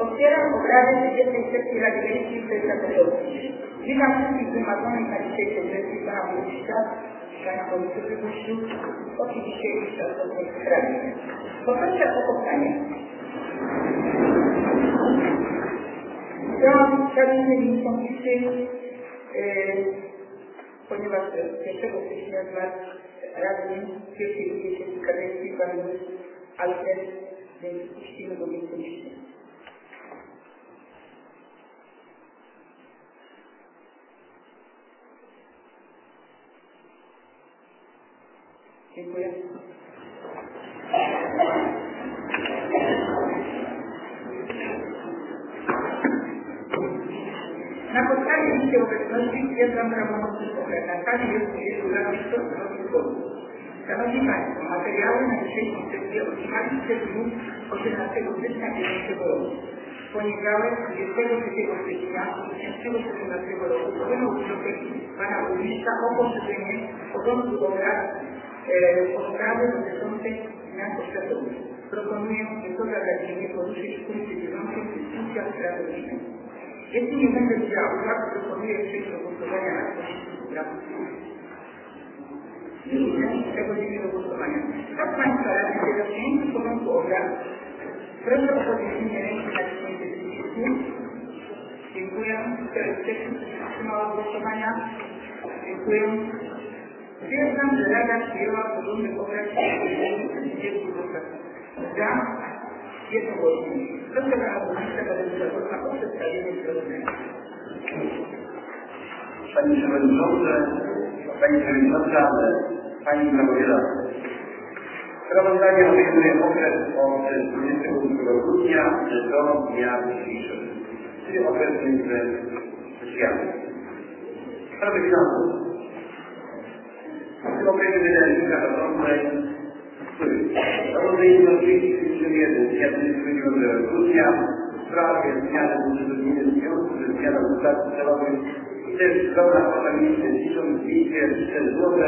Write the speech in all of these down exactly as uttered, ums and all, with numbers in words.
Otwieram obrady trzydziestej sesji Rady Miejskiej w Katowicy. Witam wszystkich zgromadzonych na dzisiejszej sesji pana burmistrza, pana polityki Puściu, oczywiście i stosownych radnych. Poproszę o powstanie. Chciałam przedstawić konflikty, yy, ponieważ pierwszego stycznia z lat Rady pierwszej i trzeciej kadencji pan burmistrz Alfred, więc puścimy go wiceministrze. Dziękuję. Na podstawie listy obecności stwierdzam prawomocność okrętami jest dwudziestu lat dwudziestu zgody. Szanowni Państwo, materiały na dzisiejszej sesji otrzymaliście w dniu osiemnastego stycznia bieżącego roku. W poniedziałek dwudziestego trzeciego stycznia dwa tysiące osiemnastego roku wpłynął wniosek pana burmistrza o posiedzenie porządku obrad sprawy dotyczące zmian oświatowych. Proponuję to zagadnienie poruszyć w punkcie dziewiątym dyskusja strategiczna. Jeśli nie będę wziął uwag, proponuję przejść do głosowania na komisji sprawy. Nie widzę, przechodzimy do głosowania. Tak Państwa radnych jest zacznięcie porządku obrad. Proszę o podniesienie ręki na dzisiejszej dyskusji. Dziękuję. Kto się wstrzymał od głosowania? Dziękuję. Stwierdzam, że Rada przyjęła porządek obrad trzydziestu głosach za jednogłośnie. Proszę pana burmistrza Tadeusa o przedstawienie sprawozdania. Panie Przewodniczący, Pani Przewodnicząca, Pani Sprawozdawca. Sprawozdanie obejmuje okres od dwudziestego ósmego grudnia do dnia dzisiejszego, czyli okres między sesjami. Sprawy finansowe. W tym okresie wydałem kilka zarządzeń, których zarządzenie jednostki jeden z dnia dwudziestego dziewiątego grudnia w sprawie zmiany budżetu gminy w związku ze zmianą dotacji celowej i też zgodna kwota między tysiąc dwieście cztery złote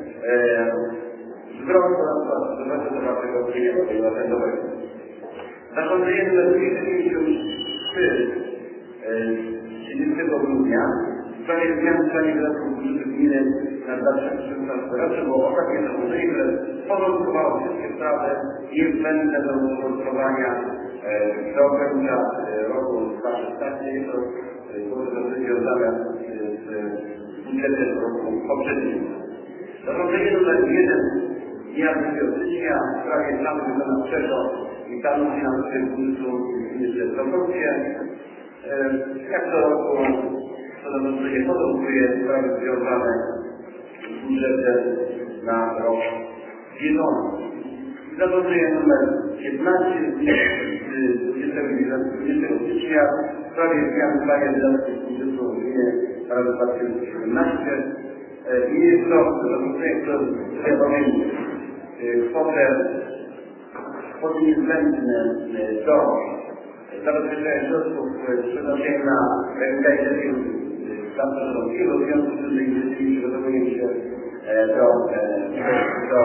zwrot podatku dochodowego klienta obywatelowego. Zarządzenie numer dwieście pięćdziesiąt trzy z trzydziestego grudnia w sprawie zmian w planie wydatków budżetu gminy na dwa tysiące szesnasty rok, bo ostatnie zarządzenie, które porządkowało wszystkie sprawy niezbędne do uporządkowania do końca roku dwa tysiące szesnastego. Jest to zarządzenie związane z budżetem roku poprzednim. Zarządzenie numer jeden dnia drugiego stycznia w sprawie planu wykonawczego i planu finansowego budżetu gminy w proporcje. Jak to roku to zarządzenie podążuje sprawy związane z budżetem na rok bieżący. Zarządzenie numer piętnaście z dwudziestego stycznia w sprawie zmian w planie wydatków budżetu gminy na rok dwa tysiące siedemnasty. I jest to zarządzenie, które wiadomo kwotę kwotę niezbędne do zabezpieczenia środków przeznaczenia na rehabilitację stanu żołnierskiego, w związku z tym, że inwestycje przygotowują się do, do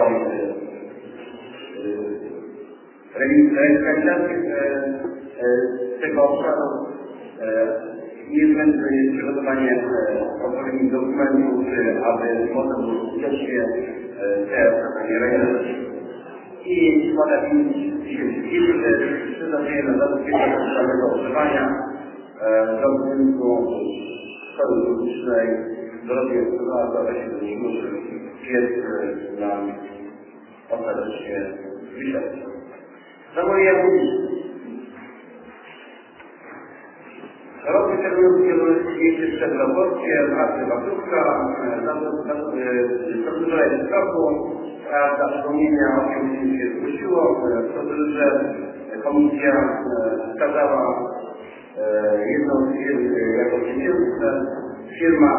rehabilitacji tego obszaru. Niezbędne jest przygotowanie odpowiednich dokumentów, aby można było skutecznie te zadania realizować. I składa pięć tysięcy dwieście przeznaczenie na zabezpieczenie samego ogrzewania do budynku szkoły publicznej drogi odbywa się do niego, że jest nam ostatecznie wysiadł. Zamówienia publiczne. Rok wyciągnięty miejsce przed proporcje, Marty Batówka, procedura jest w toku, dla przypomnienia o czym się zgłosiło, w procedurze komisja wskazała jedną z firm jako przedsiębiorstwo, firma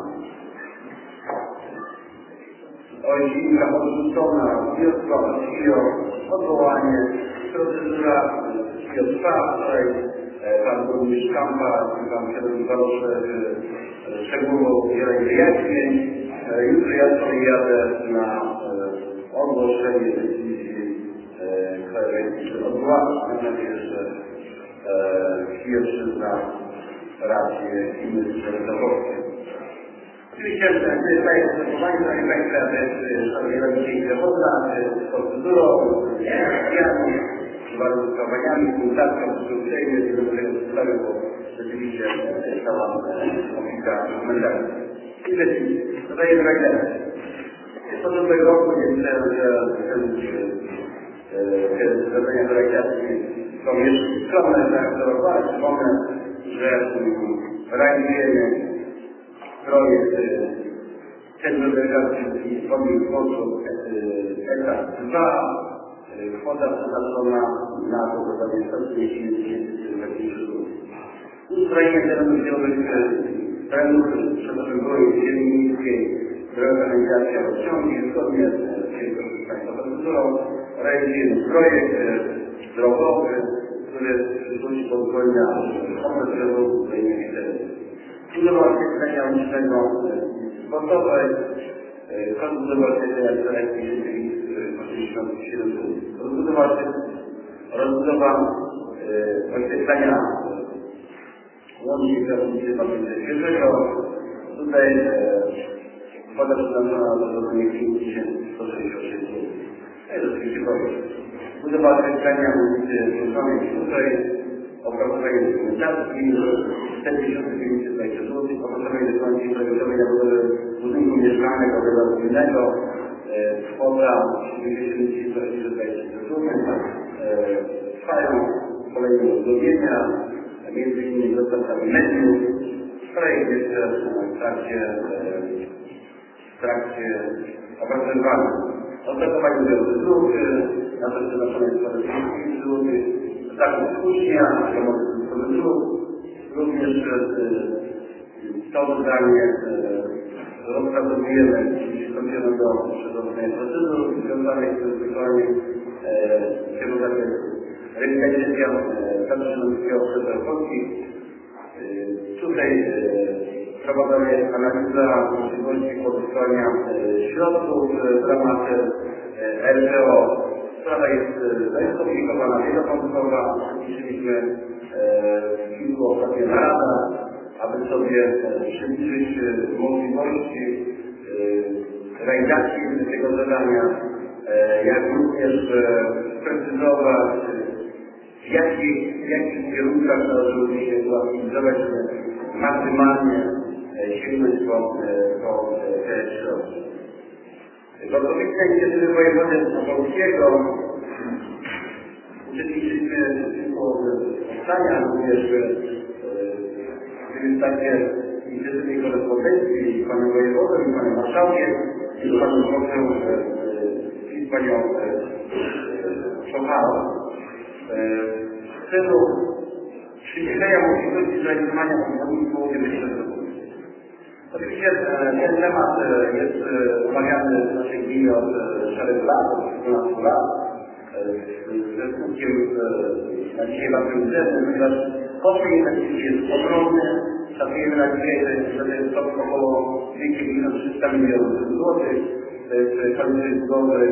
Ojcinka odrzucona, wniosła o odwołanie, procedura trwa, wczoraj pan burmistrz Kampa, pan przewodniczący szczegółowo udzielenie wyjaśnień. Jutro ja sobie jadę na ogłoszenie decyzji, która będzie odwołana. Mam nadzieję, że pierwszy na rację innych szeregowości. Oczywiście to jest takie postępowanie, proszę Państwa, szanowni rodzice i zawodna, z procedurą, rozwiązaniami, warunkowaniami, konsultacją, przyuczeniu, i do tego sprawy, bo rzeczywiście cała komplika dokumentacja. I lecimy. Dodaję drogę. Z początku roku jest te zadania realizacji są jeszcze skromne, zaaktualizowane. Przypomnę, że realizujemy projekt Centrum Delegacji i Wodnych Sportów etap dwa. Kwota przeznaczona na pogotowanie sto trzydzieści tysięcy złotych. Ustrojenie terenów zielonych terenów przeprowadzone w ziemi miejskiej, reorganizacja rozciągi, zgodnie z Państwa procedurą, realizujemy projekt drogowy, który w przyszłości pozwoli na okres ustrojenia terenów. Budowa oświetlenia ulicznego sportowej, koszt budowy oświetlenia selekcji osiemdziesiąt siedem złotych. Rozbudowa, rozbudowa oświetlenia łącznie kierownicy papieru świeżego. Tutaj kwota przeznaczona na zrobienie pięć tysięcy sto sześćdziesiąt sześć złotych. To jest oczywiście projekt. Budowa oświetlenia ulicy Związanej tutaj, opracowanie dokumentacji, cztery tysiące pięćset dwadzieścia złotych, opracowanie dokumentacji projektowej na budowę budynku mieszkalnego wielorodzinnego, kwota siedemdziesiąt tysięcy dwadzieścia złotych. Trwają kolejne uzdrowienia, między innymi dostawcami mediów. Projekt jest w trakcie, w trakcie opracowywania. Opracowanie wielu dróg, na to przeznaczone jest kwota trzydzieści złotych. Taką słusznia, remontu dróg, również to zadanie rozpracowujemy, czyli przystąpimy do przeprowadzenia procedur związanych z wykonywaniem tego zakresu. Rewitalizacja zatrzymującego obszarów polskich. Tutaj prowadzona jest analiza możliwości pozyskania środków w ramach R P O. Sprawa jest dość skomplikowana, wielokontowa. Liczyliśmy w kilku ostatnich naradach, aby sobie przybliżyć możliwości realizacji tego zadania, jak również sprecyzować, w jakich, w jakich kierunkach należy się uaktywizować, żeby maksymalnie sięgnąć po te środki. W odpowiedzi na inicjatywy wojewody opolskiego uczestniczyliśmy w kilku spotkaniach, również w takie inicjatywy korespondencji z panem wojewodą i panem marszałkiem i z panem posłem i z panią Szochałą. W celu przybliżenia możliwości zrealizowania obwodnicy połowie wyższego. Oczywiście ten temat jest omawiany w naszej gminie od szeregu lat, od dwunastu lat. Ze skutkiem na dzisiaj bardzo mizerny, ponieważ koszt inwestycji jest ogromny. Szacujemy na dzisiaj, że to jest około dwieście tysiące trzysta milionów złotych. To jest konieczność budowy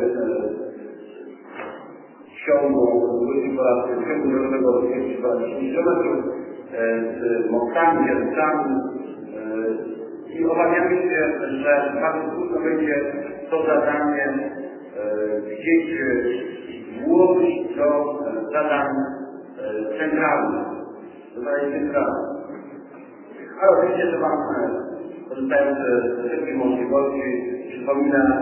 ciągu ciągu drogowego dwieście dziesięć kilometrów z mostami, wiaduktami. I obawiamy się, że bardzo trudno będzie to zadanie gdzieś włożyć do zadań centralnych, do zadań centralnych. Ale oczywiście, że Wam, korzystając ze wszystkich możliwości, przypominać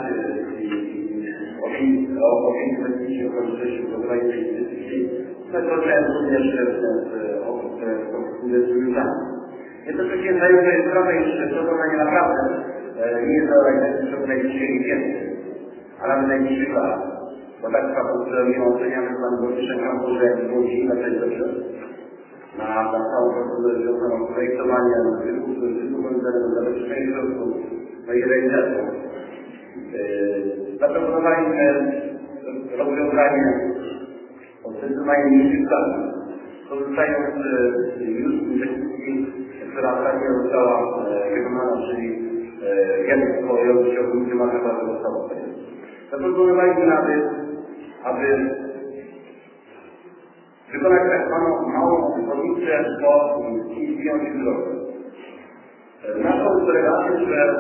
o opinii inwestycji, o konieczności budowania tej inwestycji, korzystając również z osób, które inwestują. Jednocześnie zdaję sobie sprawę, że to zadanie naprawdę nie jest realizacji w ciągu najbliższej miesięcy, a nawet najbliższych lat. Bo tak naprawdę mimo oceniamy Pan Burmistrza Kampurze, jak w Łodzi, na tej dobrze, na, na całą procedurę związaną z projektowaniem, wykupowaniem zabezpieczenia środków, no i realizacją. Zaproponowaliśmy rozwiązanie o zdecydowanie mniejszych stawek, korzystając już z inwestycji, która ostatnio została wykonana, czyli wiatr kolejowy w ciągu Markowa została. Zaproponowaliśmy, aby, aby wykonać tak zwaną małą obwodnicę jeszcze po istniejących drogach. Naszą relację, że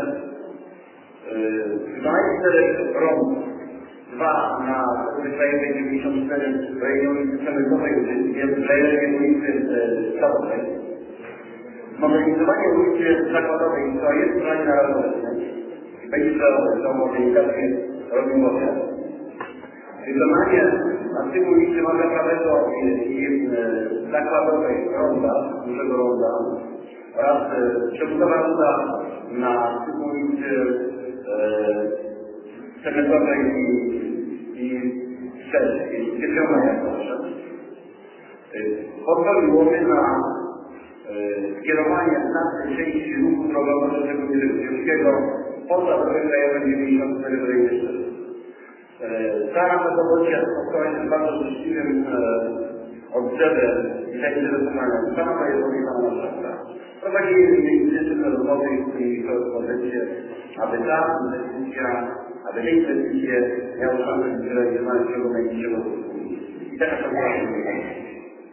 dwanaście rąk, dwa na zwyczajnej dziewięćdziesiąt cztery w rejonie ulicy Przemysłowej, jest w rejonie ulicy Stawowej. Modernizowanie ulicy Zakładowej to jest planie na razie i będzie to, tą modernizację robimy. Wykonanie artykułu ulicy Marka Prawego i Zakładowej ronda, dużego ronda oraz przebudowa ronda na artykułu ulicy Przemysłowej i, i Strzelskiej, Kiepiona jak proszę, pozwoliłoby na skierowanie znacznej części ruchu drogowego do tego Wielkopolskiego poza drogę krajową dziewięćdziesiąt cztery w rejonie Szczecin. Ta metodologia spotkała się z bardzo życzliwym oddziałem i zainteresowaniem. Sama jest odjechana na czas. Prowadziliśmy intensywne rozmowy i korespondencje, aby ta inwestycja, aby te inwestycje miały szansę być realizowane w ciągu najbliższego roku. I taka to była inwestycja.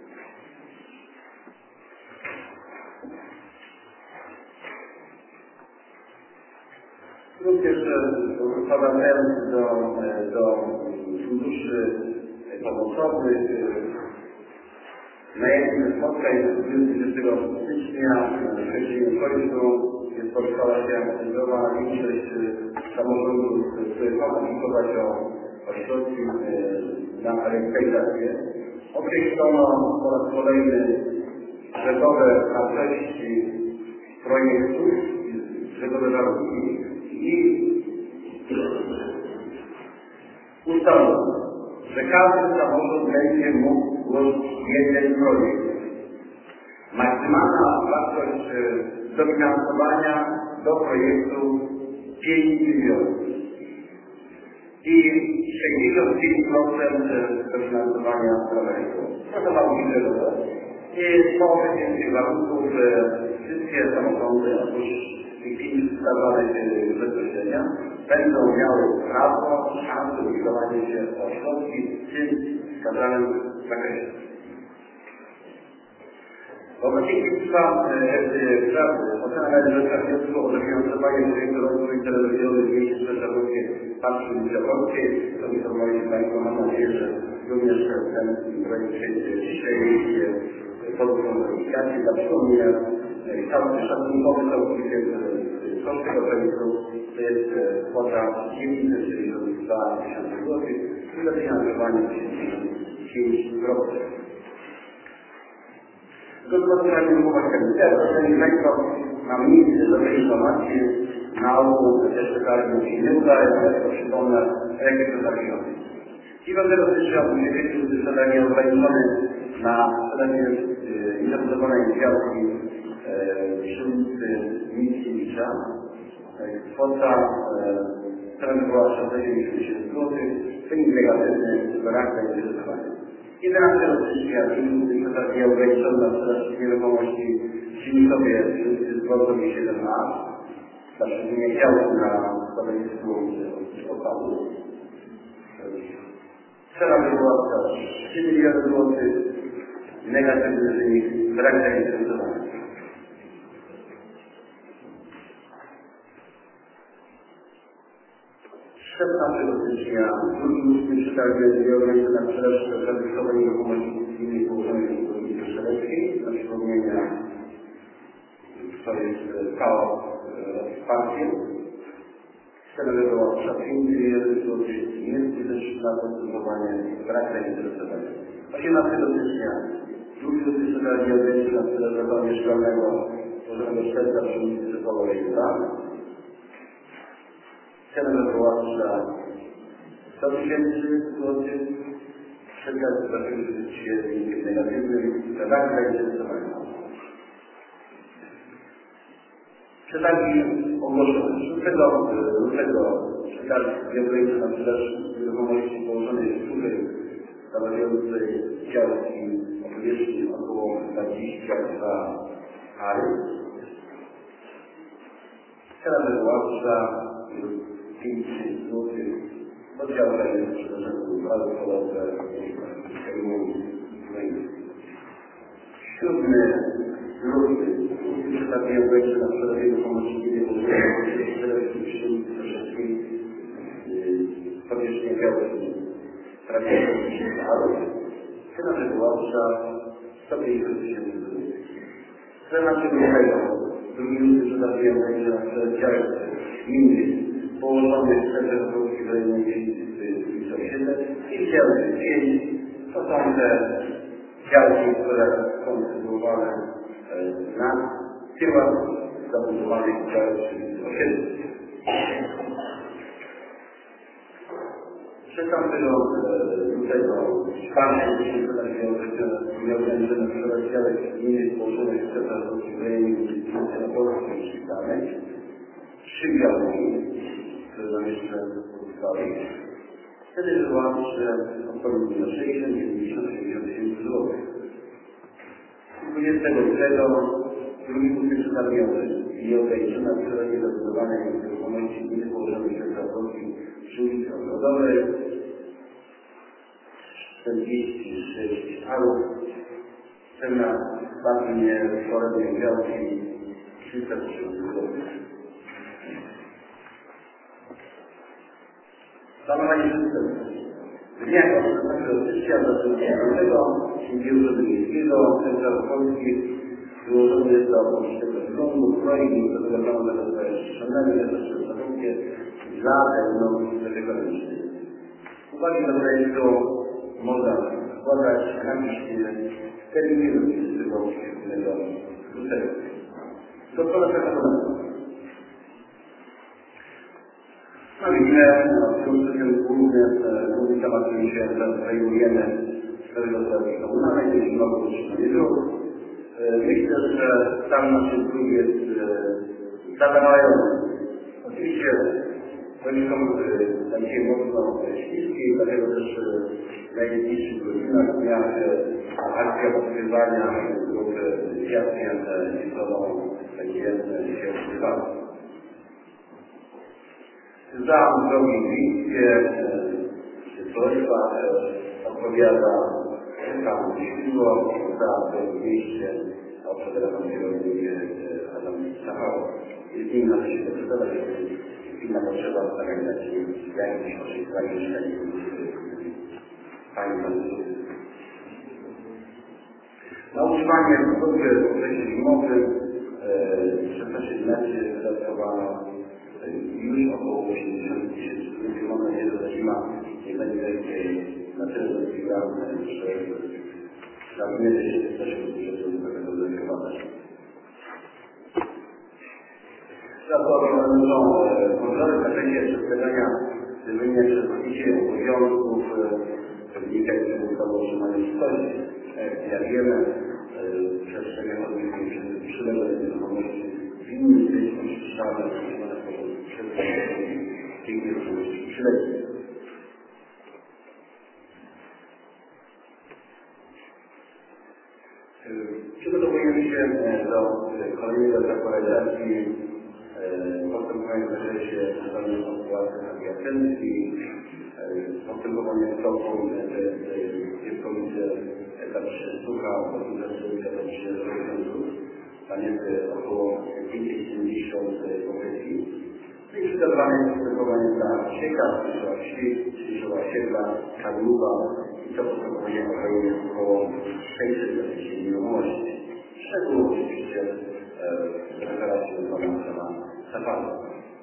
Również wprowadzając do, do funduszy pomocowych na jednym spotkań dwudziestego stycznia w Szczecinie końcu jest powstała się aktywizowana większość samorządów, które mogą wnioskować o, o środki na realizację. Określono po raz kolejny rzekowe wartości projektów, rzekowe warunki i ustalono, że każdy samorząd będzie mógł złożyć jeden projekt. Maksymalna wartość dofinansowania do projektu pięć milionów i sześćdziesiąt pięć procent dofinansowania całego. To mało milionowe. I po okresie tych warunków wszystkie samorządy, oprócz tych pięć wskazanych bezpośrednio, będą miały prawo, szansę ubiegania się o środki w tym wskazanym zakresie. Wobec tych trwa ocena należąca wniosku o dofinansowanie projektu rozwoju telewizjowy w mieście Rzeczpospolitej Patrzą Wielkopolskiej. To informowali Państwo, mam nadzieję, że również ten projekt przejdzie dzisiaj pod komunikacji. Dla przypomnienia, cały szacunkowy całkowicie koszt tego projektu to jest kwota dziewięćset sześćdziesiąt dwa tysiące złotych i dofinansowanie osiemdziesiąt pięć procent. Gospodarnie umowach kapitalu, proszę Państwa, mam miejsce do tej informacji na ogół jeszcze karty się nie udaje, ale to przypomnę, jakie to zawiesione. dziewiątego stycznia dwa tysiące dwudziestego zadanie ograniczone na zadanie niezabudowanej działki przy ulicy Mickiewicza. Kwota która była sześćdziesiąt tysięcy złotych, wynik negatywny, brak zainteresowania. jedenastego stycznia została ograniczona na sprzedaż nieruchomości w Silnikowie przy Zborowie siedem A dla przyczynienia działu na stanowisku odpadów. Cena była trzy miliony złotych, negatywny wynik, brak zainteresowania. szesnastego stycznia drugim przetargiem zbiorowej na sprzedaż serwisowej nieruchomości cywilnej położonej w ulicy Strzeleckiej. Dla przypomnienia, to jest P A O Wsparcie. Cena była pięć milionów złotych, jest też na postępowanie, brak zainteresowania. osiemnastego stycznia drugiego przetargiem zbiorowej na sprzedaż zakładu mieszkalnego położonego w Szczecin przy ulicy Sokołowej. Cena wywoławcza sto tysięcy złotych, przekaz zakończył się wynikiem negatywnym, brak zainteresowania. Przetargi ogłoszone szóstego lutego przetarg zbiorowy na sprzedaż nieruchomości położonej w Słupy stanowiącej działki o powierzchni około dwadzieścia dwa ary. Cena wywoławcza pięć tysięcy złotych, oddziałka jest sprzedażą bardzo polowe Siódmy, luty. Przedstawiłem wejście na przerabieniu pomocy nie potrzebnej, przede wszystkim koniecznie białych prawie ale Senat Wyłącza sto pięćdziesiąt tysięcy złotych. Senat Wyłącza drugi luty przedstawiłem wejście na przeddziałek gminy położonych w centrum Polski Wojennej dziesięć osiemset i działy pięć. To są te działki, które są sytuowane na tyłach zabudowanych w działach trzydzieści osiem. szesnastego lutego czwartego miał ograniczone wczoraj działek gminy położonych w centrum Polski Wojennej na Polskiej Szpitalnej. Trzy działki, które zamieszczone powstały. Wtedy wyłączy odpowiednio sześćdziesiąt, dziewięćdziesiąt, sześćdziesiąt tysięcy złotych. dwudziestego lutego drugi punkt przedstawiony i ograniczona przyrody zabudowanej nieruchomości gminy położonej w centrum Polski przy ulicy Ogrodowej czterdzieści sześć arów. Cena spadnie w formie działki trzysta tysięcy złotych. Planowanie przestępstw. W dniach osiemnastego stycznia dwa tysiące piętnastego Sądu Urzędu Miejskiego Centrum Polski wyłożony do polskiego względu projekt zaproponowano na rozszerzone przez zarządzie dla terminów zagranicznych. Uwagi do projektu można składać na piśmie w terminie do dwudziestego siódmego lutego. Doktora Przekonania. No widzimy, w tym głównym głównym tematem się zajmujemy sprawy gospodarki komunalnej, jeśli mogą utrzymanie dróg. Myślę, że tam nasz dróg jest zadawający. Oczywiście oni są takie mocno śliskie, dlatego też w najbliższych godzinach, w dniach akcja odkrywania dróg jasnie metodą będzie się odkrywać. Za drogi miejskie, czy Polska odpowiada tam Ślizło, za drogi miejskie odpowiada kierownik Adam Sacharow. Jest nim na się decydować, jest inna potrzeba organizacji jakichś oszukiwań mieszkańców Pani Państwa. Na utrzymanie służby w okresie zimowym szesnaście jedenaście wydatkowano już około osiemdziesiąt tysięcy złotych. Mam nadzieję, że ta zima nie będzie na tyle dotkliwa, że zamknięcie się z naszego budżetu do tego zdecydować. Zaproponują kontrolę w zakresie przedstawiania wypełnienia przez właścicieli obowiązków wynikających z ustawy o utrzymaniu stości. Jak wiemy, przestrzeganie odbytych przyległej nieruchomości winny być oczyszczane przez tej nieruchomości przyległej. Przygotowujemy się do kolejnego etapu realizacji postępowania w zakresie ustalenia opłaty adiacencji, postępowanie w toku, gdzie komisja etap słucha, organizacja etap rozwiązów, tam jest około pięćset siedemdziesiąt pozycji. No i przygotowane postępowanie dla sieka, przyszła wsi, przyszła siedla, kadłuba i to postępowanie obejmuje około sześćset tysięcy nieruchomości. Szczegóły oczywiście w rewelacji pana Sacharowa.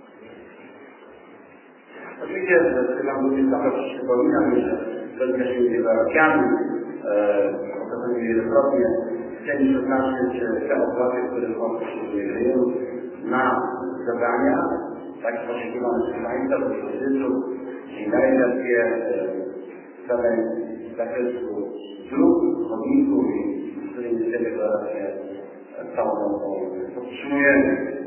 Oczywiście nam również trochę przypominam, że bezwzględnie się nie zarabiamy, okazuje wielokrotnie. Chcieli zaznaczyć te opłaty, które są przyjmują na zadania, tak poszukiwane przez Państwa, do dyspozycji, czyli na realizację zadań z zakresu dróg, chodników i z którymi te deklaracje całą podtrzymujemy.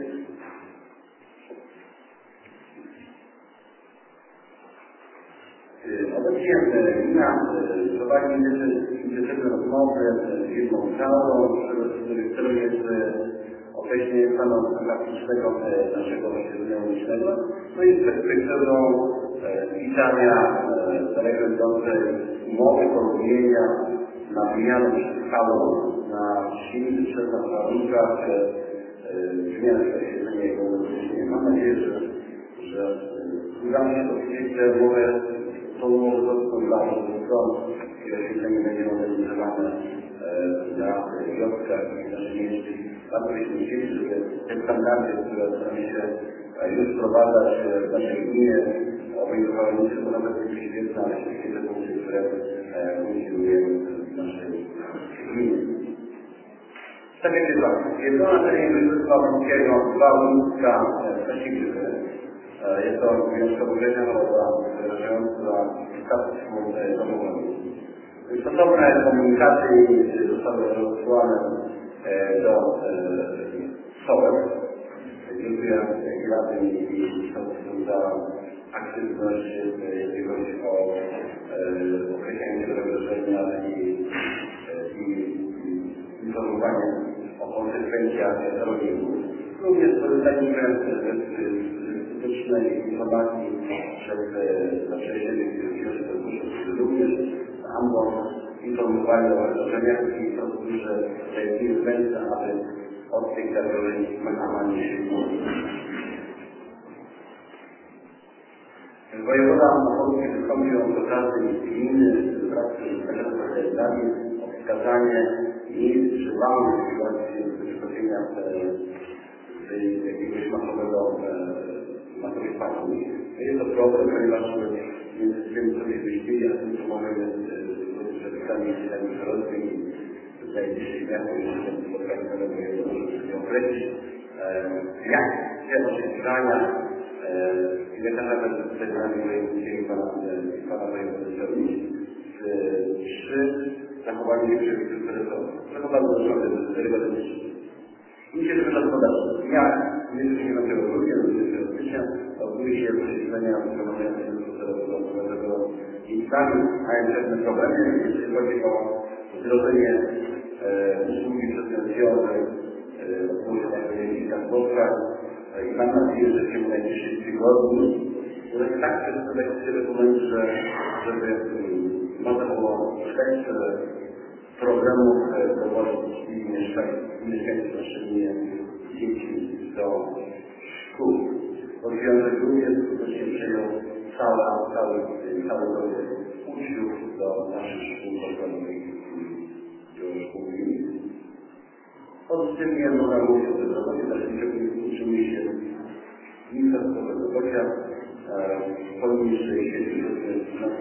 Obecnie gmina prowadzi intensywne rozmowy z firmą całą, których celem jest określenie stanu faktycznego naszego osiedla ulicznego, no i z perspektywą pisania daleko idącej umowy, porozumienia na wymianę przez całą na silny przekaz na warunkach zmian w świetlenie ekonomicznie. Mam nadzieję, że, że uda mi się to widzieć, że umowę, tą umowę dotknąć dla obu stron i oświetlenie będzie modernizowane na wioskach i naszych miejscach. Bardzo byśmy chcieli, żeby te standardy, które staramy się już wprowadzać w naszej gminie, obejmowały nie tylko nawet świetne, ale wszystkie te punkty, które funkcjonują w naszej gminie. Tak jak jest ważne. Jest to na terenie województwa łódzkiego dwa województwa Kasigrzywy. Jest to wyjątkowo ważna choroba wyrażająca status domowy. Stosowne komunikaty zostały rozesłane do sołek. Dziękuję radnym i sołecom za aktywność, jeśli chodzi o określenie tego zagrożenia i, i informowanie o konsekwencjach rolników. Również korzystaliśmy z skutecznej informacji przez zaprześnienie wniosków, również ambon informowali o zagrożeniach i procedurze niezbędne, aby od tych zagrożeń maksymalnie się uniknąć. Wojewoda Małopolski wystąpił do każdej gminy wraz z zakazami o wskazanie miejsc przyjmowanych w sytuacji wystąpienia z jakiegoś masowego masowej pandemii. Jest to problem, ponieważ między tym, co się wyśpieje, a tym, co możemy z zapisami rozwoju w najbliższych dniach, jeszcze spotkać na wojewodą, żeby określić, jak te oczekiwania i jak nawet z nami wojewódzkiego pana wojewody przy zachowaniu tych przepisów, które są zachowane do regulacji. I się żeby gospodarstwo. Ja dwudziestego dziewiątego grudnia do dwudziestego stycznia odbyły się posiedzenia zgromadzenia gospodarczego i sami mają pewne problemy, jeśli chodzi o wdrożenie usługi przedsiębiorstwowej w kilka spotkach i mam nadzieję, że się w najbliższych tygodniu uda tak przedstawiać się dokument, że żeby można było przejść programów dowodzić i mieszkańców naszymi dzieci do szkół. Rozwiązek również skutecznie przyjął cała, cały, cały dobór uczniów do naszych szkół podstawowych do szkół gmin. Pozytywnie można mówić o bezrobocie, dalszym uczymy się Ministerstwo Bezrobocia poniżej siedemdziesiąt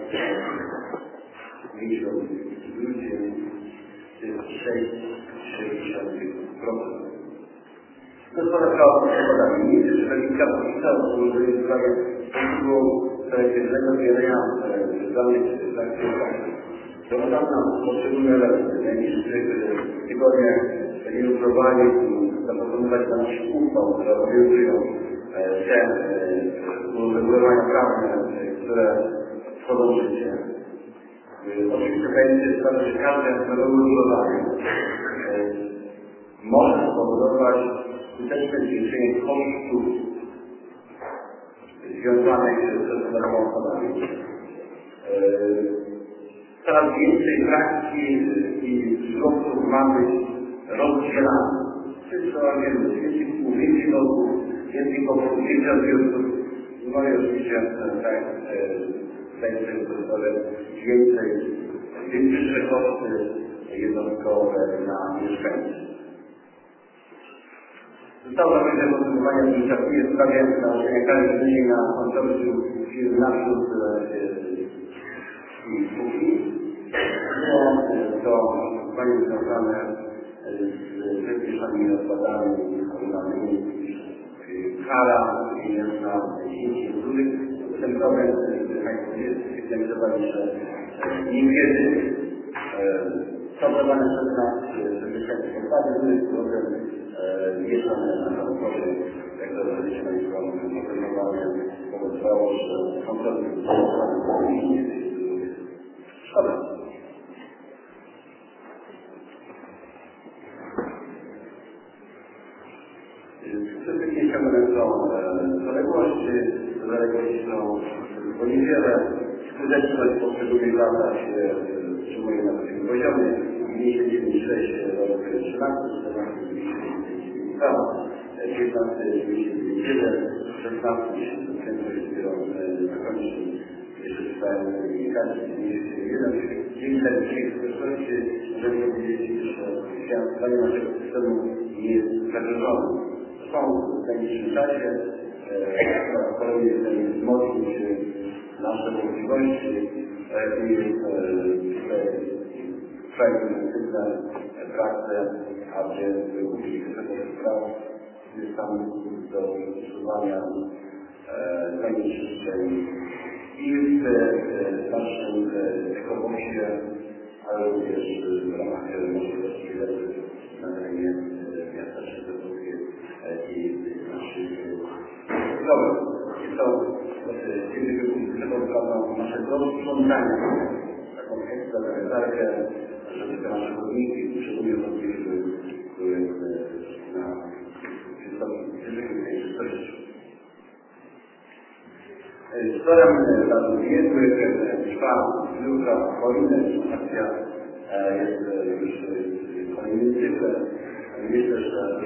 miesiąc ludzie sześć przecinek sześć procent. Gospodarka odpadami. Nie wiem, że kilka podpisał, że jest w sprawie posługu efektywnego zbierania danych zakresowych. To dawno poszczególne elementy. Najbliższych tygodniach będziemy próbowali zaproponować nam szkółkom, które obowiązują te uregulowania prawne, które wchodzą w życie. Oczywiście będzie sprawa, że każde nowe uregulowanie może spowodować skuteczne zwiększenie kosztów związanych z gospodarką odpadami. Coraz więcej praktyki i wzrostów ma być rozdzielane. Czyli coraz więcej kół, więcej lotów, więcej kopów, więcej odbiorców. No i oczywiście tak, będzie więcej, większe koszty jednostkowe na mieszkańców. Zostało zakończone postępowanie administracyjne w sprawie nałożenia kary grzywny na konsorcjum firm naprzód i spółki. Było to postępowanie związane z bezpiecznymi odpadami komunalnymi. Kara pieniężna dzieci których ten problem Państwo jest sygnalizowali, że niekiedy stosowane przez nas bezpieczeństwo odpady były problem mieszane na samochodzie, jak to robiliśmy Państwo informowanie powodowało, że kontroli nie jest szkoda. Wszystkie ciągle są zaległości, zaległości są poniewiele, skuteczność w poszczególnych latach się utrzymuje na wysokim poziomie. dwieście dziewięćdziesiąt sześć rok trzynaście, czternaście dwieście dziewięćdziesiąt dwa, piętnaście dwieście dziewięćdziesiąt jeden, szesnaście dwieście rok zakończył. Jeszcze czytałem komunikacji, dwieście jeden. Dzięki tej dzisiejszej społeczności możemy powiedzieć, że finansowanie naszego systemu nie jest zagrożone. Są w najbliższym czasie kolejny ten wzmocnić nasze możliwości i trwają intensywne prace, aby wykupić sektor spraw jest tam do usuwania zanieczyszczeń i w naszym ekoboksie, ale również w ramach możliwości na terenie miasta Świętokowskie i naszych zdrowych. Jest to przykładną naszego rozprzątania, taką ekstra zagardarkę, żeby te nasze chodniki, szczególnie chodniki, były na wysokim tej czystości. Wczoraj dla ubiegłych trwa zbiórka wojny, akcja jest już kolejny cykl. Myślę, że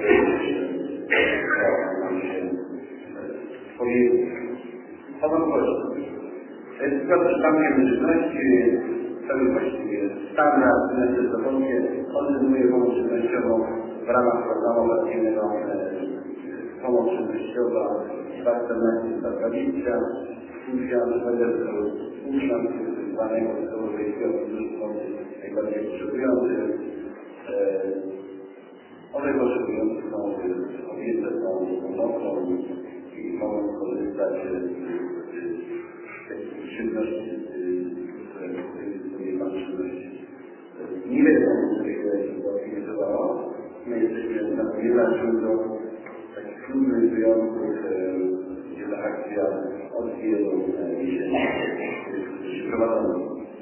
nam się powiedzieć. O to chodzi. Proces bankiem żywności, cały właściwie standard, finanse zawodnie, kontynuuje pomoc żywnościową w ramach programu operacyjnego pomoc żywnościowa dwa tysiące czternaście do dwa tysiące dwudziestego. Współfinansowanego współfinansowanego europejskiego funduszu pomocy najbardziej potrzebującym. One potrzebujące są objęte tą pomocą i mogą skorzystać z żywności, które dysponuje Pan Żywności. Niewiele osób się zorganizowało. My jesteśmy na wiele do takich trudnych wyjątków, gdzie ta akcja od wielu miesięcy jest przeprowadzona.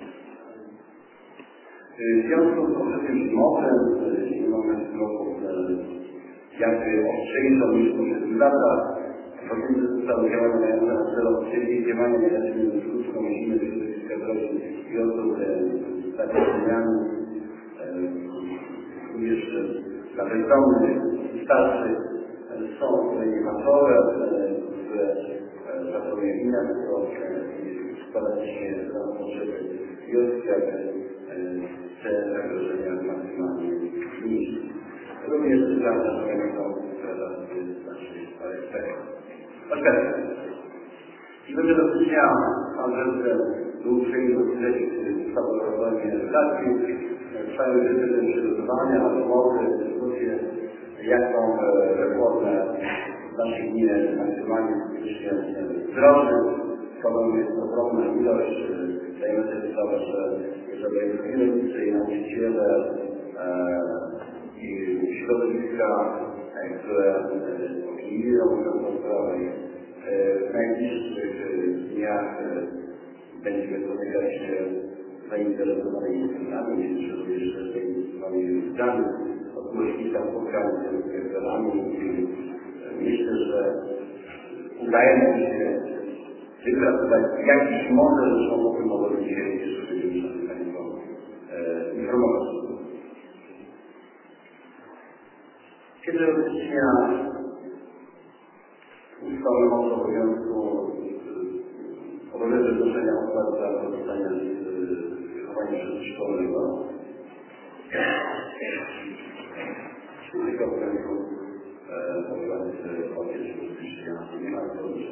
W związku z poprzednim zimowym, zimowym roku jakby ostrzejszą niż w poprzednich latach, powinny zostały działania mające na celu przeciwdziałania negatywnym skutkom zimy w środowiska roślin i osób z zagrożeniami, również dla bezdomnych i starszych. Są kolejne masowe, które pracowuje inne, które starać się na potrzeby wioski, aby te zagrożenia maksymalnie zmniejszyć. Również dla naszego relacje z naszej aspektów. I będzie do czynienia Pan Prezydent był uprzejmy dotrzeć ustawowanie realizacji, trwają życie przygotowania, rozmowy, dyskusje, jak tą reformę w naszej gminie maksymalnie skutecznie wdrożyć. Problem jest ogromna ilość. Dajemy sobie sprawę, że jeżeli kierownicy i nauczyciele i środowiska, które opiniują tę sprawę, w najbliższych dniach będziemy spotykać się z zainteresowanymi stronami, czy również z zainteresowanymi ludzami, odbyły kilka spotkań z dyrektorami. Myślę, że udaje nam się wypracować jakiś model, zresztą o tym modelu dzisiaj jeszcze będziemy Państwa informować. Kiedy rozliczenia ustawą o obowiązku obowiązek znoszenia opłat za korzystanie z wychowania przedszkolnego, tylko w ręku opłat opieki rozliczenia nie ma to już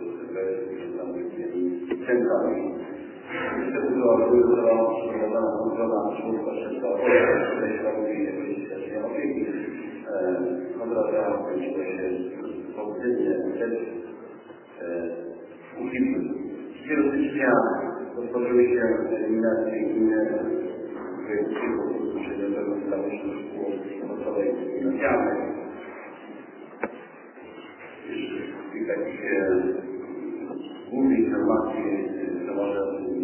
z centrami. Niestety była przeprowadzona kontrola członka przedszkolnego, która mówi o opieki. Kontrola kończyła się pozytywnie, lecz uchybił. Dzisiaj rozliczenia rozpoczęły się eliminacje gminy wojewódzkiego przedmiotowego starości szkół podstawowej i gimnazjalnej. I takich głównych informacji, co może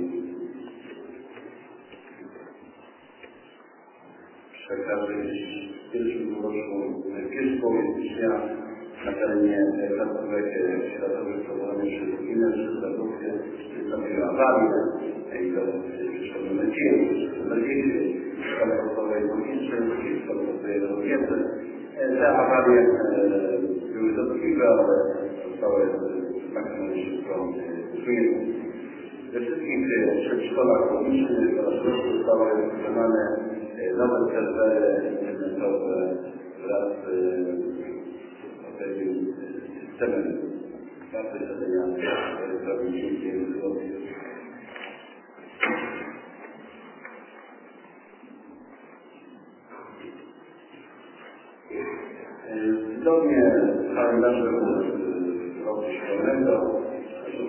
przekazać w pierwszym półroczu, w pierwszym połowie stycznia na terenie placówek światowych prowadzonych przez gminę, przez placówkę wystąpiły awarie i to jest numer dziewięć, numer dziesięć, szkole podstawowej publicznej, w szkole podstawowej rozwiedzę. Te awarie były dotkliwe, ale zostały maksymalnie szybko usunięte. We wszystkich przedszkolach publicznych oraz zostały wykonane nowe serwery internetowe wraz z systemem wyświetlenia zdjęć językowych. Zgodnie z kalendarzem roku szkolnego, zresztą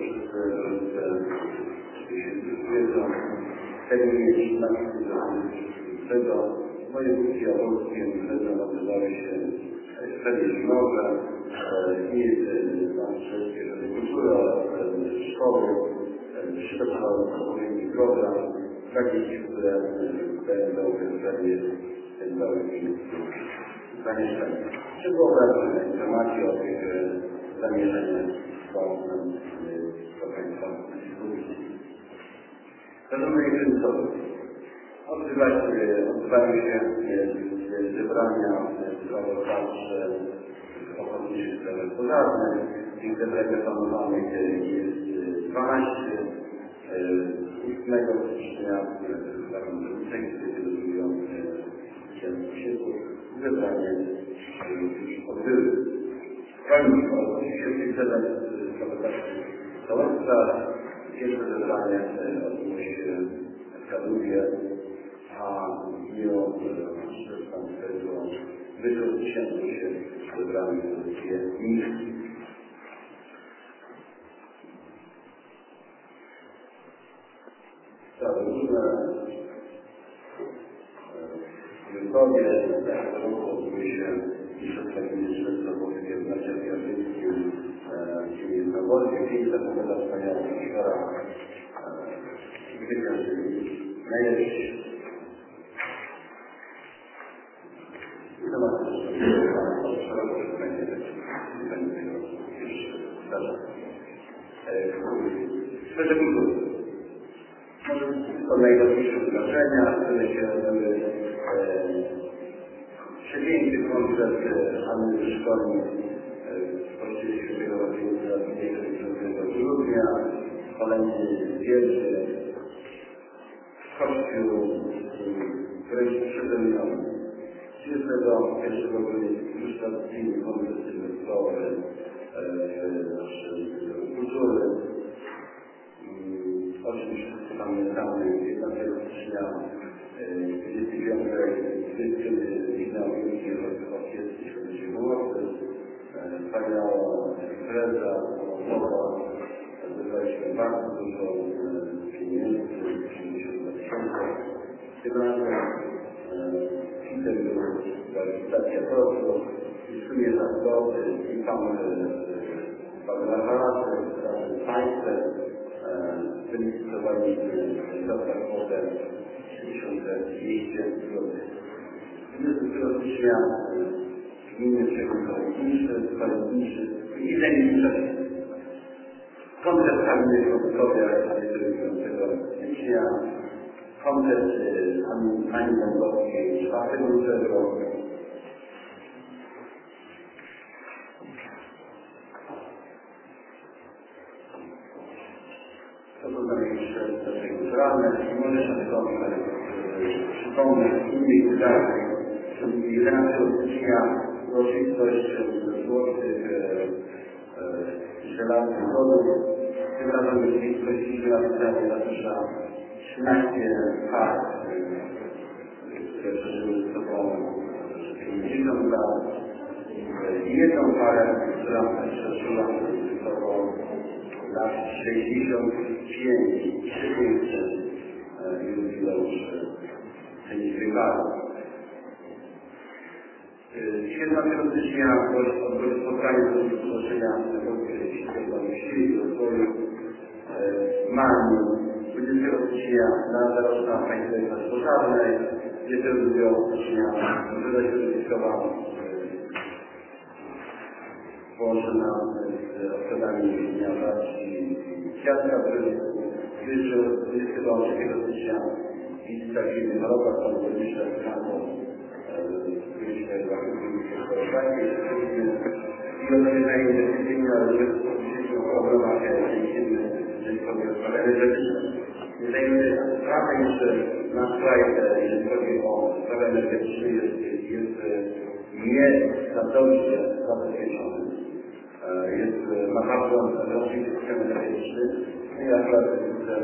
wszyscy wiedzą, termin trzynastego w województwie opolskim nazywały się ferie zimowe i wszystkie kultury oraz szkoły przygotowały odpowiedni program dla dzieci, które będą w ferie spędzały w zamieszczeniu. Szczegółowe informacje o tych zamieszczeniach są do Państwa dyskusji. Zarządzenie kryzysowe. Odbywają się zebrania sprawozdawcze ochotniczych celów pożarnych. Tych zebrań planowanych jest dwanaście. ósmego stycznia decydują się zebranie już odbyły. Koniec oczywiście tych zebrań sprawozdawczych sołectwa. Pierwsze zebranie odbyło się w Kaduwie, a w dniu szesnastego rozpoczęło się zebranie w Mińsku. Sprawy różne. W Lwowie tego roku odbyły się mistrzostwa gminne Polskie w Macierzach Jarzyńskim, czyli na Wolwie, piękna pogoda, wspaniała atmosfera. Zwyciężyli najlepsi. I to ma też szeroko będzie tego zdarzenia. W sferze kultury. To najważniejsze wydarzenia, które się odbyły przepiękny koncert Anny Wyszkolny w kościele świętego Wawrzyńca dwudziestego dziewiątego grudnia, kolejny wielki kościół wręcz przepełniony. trzydziestego pierwszego byli już tradycyjny koncert sylwestrowy naszej kultury. O czym wszyscy pamiętamy, piętnastego stycznia dwudziestego dziewiątego finał Wielkiej Orkiestry Świętej Pomocy, wspaniała impreza, zawodowa, zbieraliśmy bardzo dużo pieniędzy, pięćdziesiąt dwa tysiące. Tym razem hitem była realizacja tortu i w sumie za zgody i pan Barbara razem z państwem wylicytowaliśmy za kwotę trzy tysiące dwieście złotych. dwudziestego stycznia gminy przekończy, spalniczy i zajmijmy koncert Hanny Wodkowej dwudziestego dziewiątego stycznia, koncert Ani Dąbrowskiej czwartego lutego. To są najmniejsze zdarzenia kulturalne. Może się przypomnę innych wydarzeń. jedenastego stycznia uroczystość złotych żelaznych wodów. Tym razem uroczystość żelaznych zatusza trzynaście par, które przeżyły z sobą pięćdziesiąt lat. I jedną parę, która przeżyła z sobą lat sześćdziesiąt pięć i tysiące jubileuszy tej pary. siedemnastego stycznia odbyło spotkanie do zgłoszenia Polskiej Świętej Rozwoju Marni. dwudziestego stycznia na zaroczna Państwowej Straży Pożarnej, dwudziestego drugiego stycznia Wyda Środowiskowa połączona z obchodami Dnia Pracy i Kwiatka w dwudziestego trzeciego stycznia i stracimy chorobach, albo myślę, że byliśmy właśnie i rozwiązanie inwestycyjne, ale że w problemach jeżeli chodzi o sprawy energetyczne. Zdajemy sprawę, iż nasz kraj, jeżeli chodzi o sprawy energetyczne, jest, jest nie za dobrze zabezpieczony. Jest, ma bardzo rozwinięty system energetyczny. I akurat ten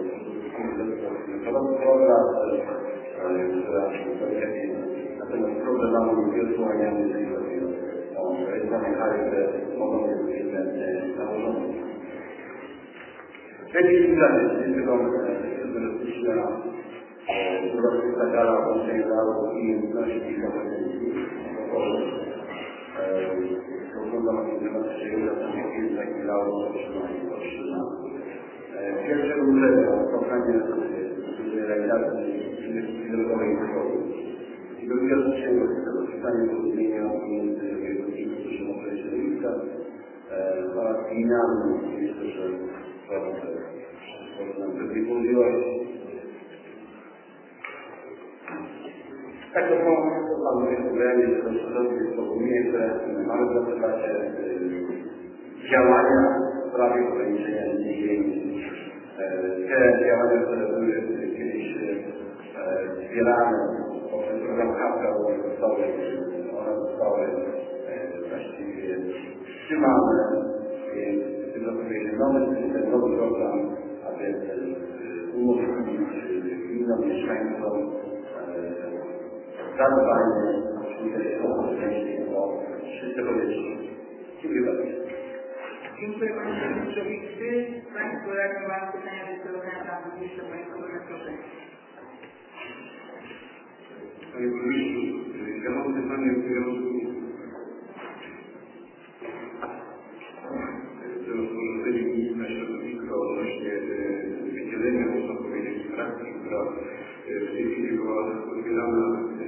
program, która natomiast problemami wirtualnymi, jeżeli chodzi o realizowanie charakter, mogą być inne założone. Trzeci filar jest systematyczna urokliwa gala łączenia załóg i umiejętności kompetencji Oglądam informacyjne, że jest taki załóg otrzyma. Pierwsze urzędy o spotkanie realizacji drogowej wyboru. I drugie rozpoczęło się tego pytania porozumienia pomiędzy wojewódzkim funduszem ochrony środowiska oraz gminami, myślę, że to nam pewnie możliwość. Tak to są plany problemy, które są porozumienie, które mamy w zakresie działania w sprawie ograniczenia emisji. Te działania, które były kiedyś wspierane poprzez program Kapka, zostały, one zostały właściwie wstrzymane. Więc przygotowuje się nowy system, nowy program, aby umożliwić gminom, mieszkańcom zadbanie o czyste powietrze. Dziękuję bardzo. Dziękuję Panie Przewodniczący. Czy Państwo radni mają pytania do Sterowania Burmistrza Państwa proszę? Panie Burmistrzu, ja mam pytanie w związku z rozporządzeniem Ministra Środowiska odnośnie wydzielenia, można powiedzieć, frakcji, która w tej chwili była odbierana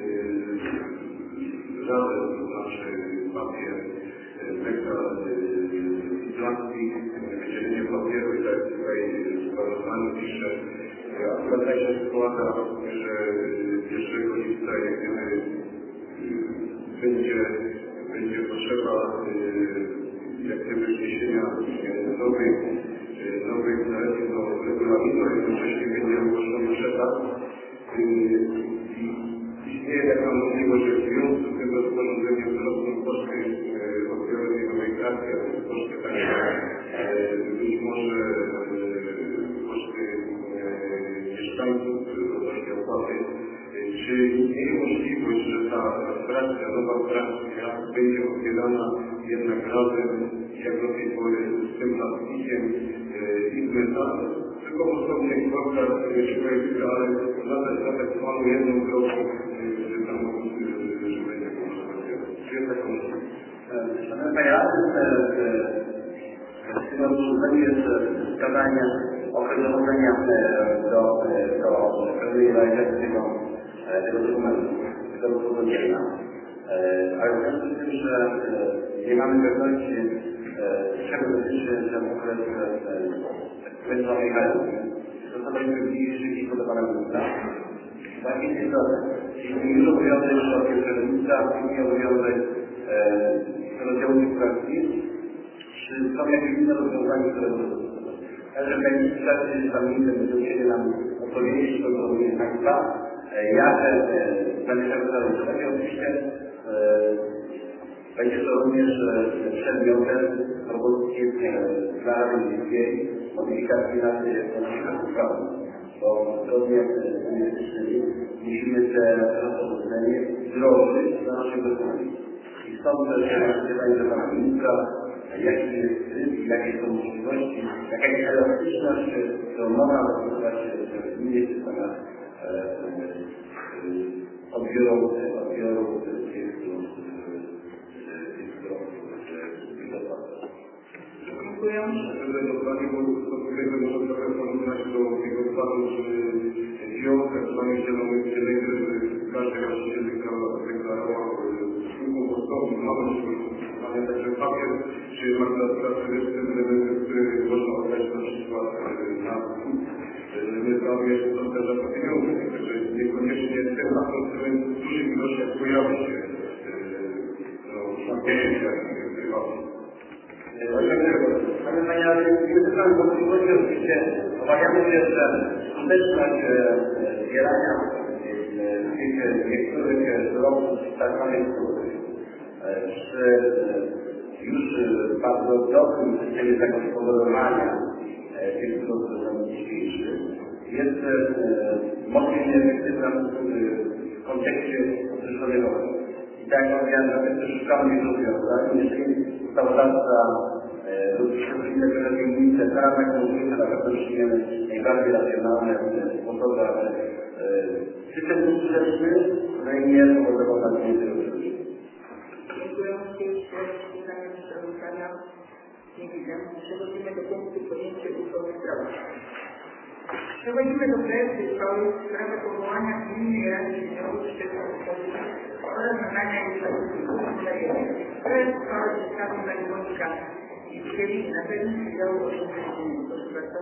radę, to znaczy papier, meka z Islandii, wydzielenie papieru i tak tutaj w sprawozdaniu pisze, akurat tak się składa, że pierwszego lipca jak gdyby będzie, będzie potrzeba jak gdyby wniesienia nowych, nowych zaleceń do regulaminu, a jednocześnie będzie ogłoszony przetarg. Istnieje taka możliwość, że w związku z tym rozporządzeniem wzrosną koszty odbioru tej nowej karty, a więc koszty także być może koszty mieszkańców odnośnie opłaty. Czy istnieje możliwość, że ta frakcja, nowa frakcja będzie odbierana jednak razem, jak do tej pory, z tym plastikiem i z metalu? Tylko w osobnych workach człowieka, ale zadać zadać panu jedną drogą, że tam że będzie można odbierać. Czy jest taką możliwość? Szanowny Panie Radny, w tym rozporządzeniu jest wskazanie okres dochodzenia do pełnej realizacji tego dokumentu, tego rozporządzenia. Ale w związku z tym, że nie mamy pewności, czego dotyczy ten okres wędzonej kadencji, zostaliśmy w bliższych do Pana Ministra. Właśnie jest to, jeśli już obowiązek od pierwszego ministra, nie obowiązek rozdziału tych frakcji, czy są jakieś inne rozwiązania, które będą stosować. Także w najbliższym czasie Pan Minister będzie usiłuje nam odpowiedzieć, to do Państwa. Ja będę chciał zarejestrować. Oczywiście będzie to również przedmiotem propozycji dla Rady Miejskiej modyfikacji naszej ustawy, bo zgodnie z politycznymi musimy te rozporządzenie wdrożyć do naszych dokumentów. I stąd też pytanie do Pana Ministra, jaki jest tryb, jakie są możliwości, jaka jest elastyczność, którą można zastosować w innych systemach odbioru tych Dziękuję. Będę dokładnie, bo tutaj może trochę porównać do tego planu, czy wziął, tak zwany zielony kierunek, że każdy właściciel deklarował spółką postawą, mamy ale także papier, czy makulatura, który można oddać na przykład na my tam jest to też za pieniądze, także które w dużych ilościach pojawią się w pienięciach prywatnych. Panie Panie, nie mam wątpliwości, oczywiście obawiamy się, że skuteczność zbierania tych niektórych surowców tak zwanych przy już bardzo dobrym systemie zagospodarowania tych surowców dzisiejszych jest mocniej nieefektywna w kontekście przyszłego roku. I tak jak mówiłem, że też szukamy tych rozwiązań, jeżeli ustawodawca lub przeciwnika minister prawa ekonomiczne na pewno przyjmiemy najbardziej racjonalne sposoby, ale system skuteczny, który nie spowodował na więcej rozwiązania. Dziękuję. Pytanie sprawozdania. Nie widzę. Przechodzimy do punktu podjęcie uchwały sprawy. Przechodzimy do projektu uchwały w sprawie powołania Gminnej Rady Seniorów oraz nadania infrastruktury kolejowej. Projekt uchwały został pani Monika Iskiewicz, naczelnik Wydziału osiemdziesiąt. Proszę bardzo.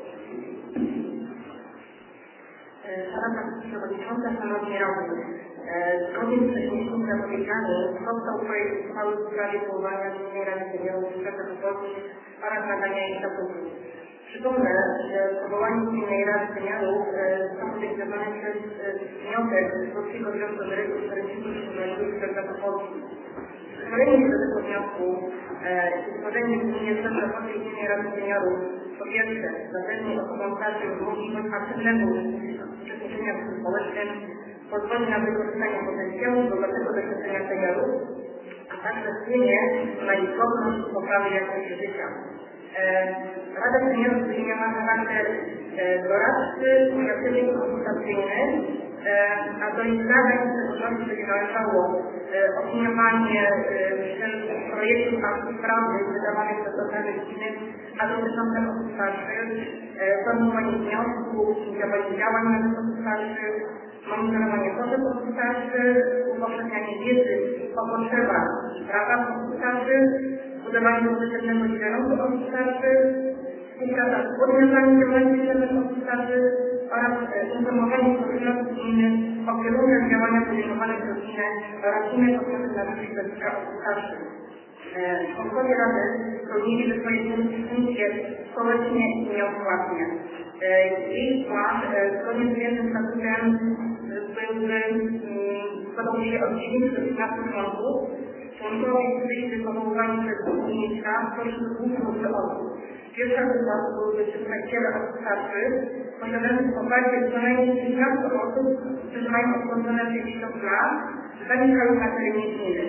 Szanowna Przewodnicząca, Szanowni Radni, zgodnie z wcześniejszymi zapowiedziami powstał projekt uchwały w sprawie powołania Gminnej Rady Seniorów Polski oraz nadania jej statusu. Przypomnę, że powołanie Gminnej Rady Seniorów zostało zrealizowane przez wniosek Polskiego Związku Emerytów i Rencistów Polski. Kolejnym do tego wniosku jest stworzenie w gminie Centrum Polskiej Gminnej Rady Seniorów po pierwsze zapewni osobom starszym możliwość aktywnego uczestniczenia w życiu społecznym, pozwoli na wykorzystanie potencjału bogatego doświadczenia seniorów, a także wpłynie na ich godność i poprawę jakości życia. Rada Seniorów będzie miała charakter doradczy i aktywnie konsultacyjny, a do ich zadań w szczególności będzie należało opiniowanie wszelkich projektów aktów prawnych wydawanych przez organy gminy, a dotyczących osób starszych, formułowanie wniosków, działanie działań na rzecz osób starszych, monitorowanie potrzeb osób starszych, upowszechnianie wiedzy o potrzebach i prawach osób starszych, budowanie pozytywnego kierunku osób starszych, współpraca z podmiotami działającymi na rzecz osób starszych oraz informowanie społeczności gminy o kierunkach działania podejmowanych przez gminę oraz inne podmioty na rzecz środowiska osób starszych. Członkowie Rady pełnili swoje funkcje społecznie i nieodpłatnie. Jej skład zgodnie z jednym statutem byłby składał się od dziewięciu do trzynastu członków. Członkowie byliby powoływani przez burmistrza spośród dwóch grupy osób. Pierwsza grupa to byłyby przedstawiciele osób starszych, posiadających poparcie co najmniej trzynastu osób, którzy mają obchodzone sześćdziesiąt lat, zamieszkają na terenie gminy.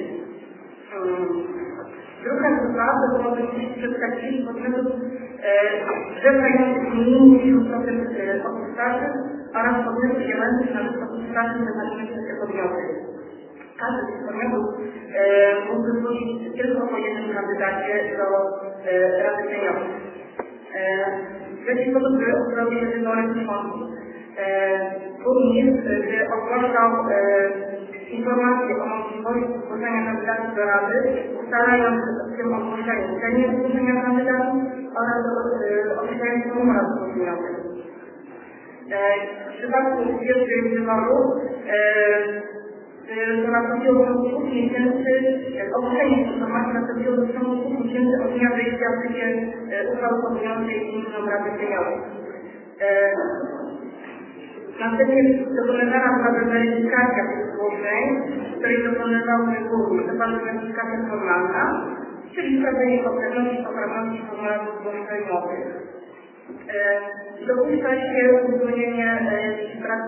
Druga grupa to byłoby przedstawicieli podmiotów zrzeszających mniej niż dziesięć procent osób starszych oraz podmiotów działających na rzecz osób starszych na te podmioty. Każdy z tych podmiotów mógłby zgłosić tylko po jednym kandydacie do Rady Seniorów. W trzeci sposób odbyły się wybory członków. Burmistrz ogłaszał informacje o możliwości zgłoszenia kandydatów do Rady, ustalając w tym ogłoszeniu termin zgłoszenia kandydatów oraz określając formularz zgłoszeniowy. W przypadku pierwszych wyborów nastąpiło w ciągu dwóch miesięcy, ogłoszenie informacji nastąpiło w ciągu dwóch miesięcy od dnia wejścia w życie uchwały powołującej Gminną Radę Seniorów. Następnie dokonywana była weryfikacja tych zgłoszeń, której dokonywały burmistrz. To była weryfikacja formalna, czyli sprawdzenie poprawności i poprawności formularzy zgłoszeniowych. Dopuszcza się uwzględnienie sprawy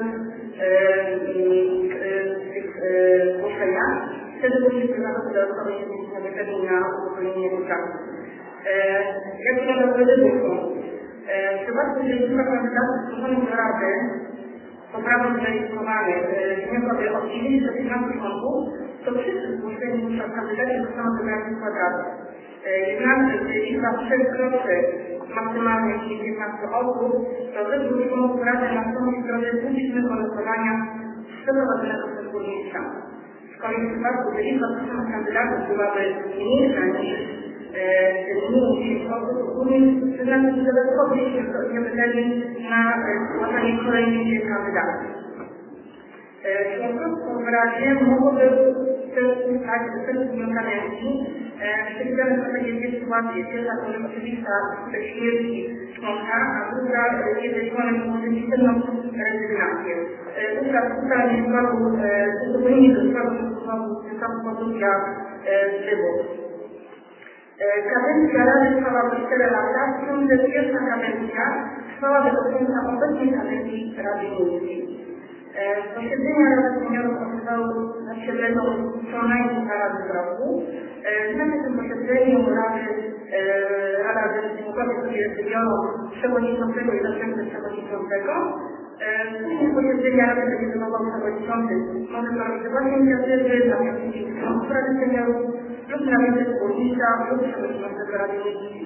w tych zgłoszeniach, wtedy burmistrz wyznaczył dodatkowe siedemdziesięciowy termin na uzupełnienie sprawy. Jak wygląda wybór? W przypadku, że liczba kandydatów zgłoszonych do Rady poprawą zarejestrowanych wnioskowy od dziewięciu do trzynastu członków, to wszyscy zgłoszeni kandydaci zostaną wybrani w kwadratu. Jednak liczba przekroczy maksymalnie piętnaście osób, to wybór członków Rady nastąpi w drodze publicznego głosowania przeprowadzonego przez burmistrza. Z kolei w przypadku, że liczba kandydatów byłaby mniejsza niż mniej osób, burmistrz wyznaczyć dodatkowy termin na zgłaszanie kolejnych kandydatów. Członkostwo w Radzie mogłoby też słuchać występów kadencji przewidziane są takie dwie sytuacje. Pierwsza to rzeczywista śmierci członka, a druga, kiedy członek może mieć pewną rezygnację. Druga ustalenie składu, uzupełnienie do składu zestawu podróża trybu. Kadencja Rady trwała przez cztery lata, w tym że pierwsza kadencja trwała do końca obecnej kadencji Rady Miejskiej. Posiedzenia Rady Seniorów odbywały się co najmniej dwa razy w roku. Na tym posiedzeniu Rady Rada Układy sobie wybierą przewodniczącego i zastępcę przewodniczącego. Później posiedzenia Rady będzie wymagał przewodniczący może realizować inicjatywy, na przykład Rady Seniorów lub na wniosek burmistrza lub przewodniczącego Rady Miejskiej.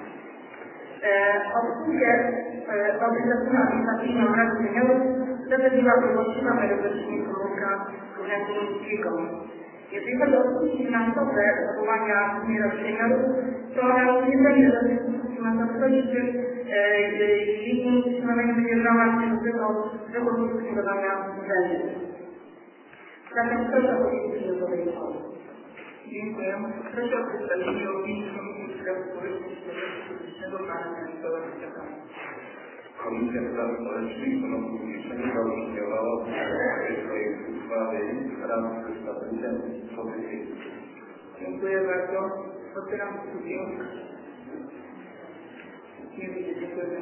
Obsługę organizacyjną administracyjną Rady Seniorów zapewniła właściwa merytorycznie komórka Urzędu Miejskiego. Jeżeli chodzi o skutki finansowe powołania Rady Seniorów, to nie będzie żadnych skutków finansowych, gdyż jeśli funkcjonowanie będzie w ramach tego funkcjonowania urzędu. Zatem proszę o powiedzieć do tej uchwały. Dziękuję. Proszę o przedstawienie opinii Komisji Spraw Społecznych i Politycznego Pana Stanisława Wojciechowskiego. Komisja Spraw Społecznych i Porządku Publicznego zaopiniowała projekt uchwały wraz ze statutem pozytywnym. Dziękuję bardzo. Otwieram dyskusję. Nie widzę, dziękuję.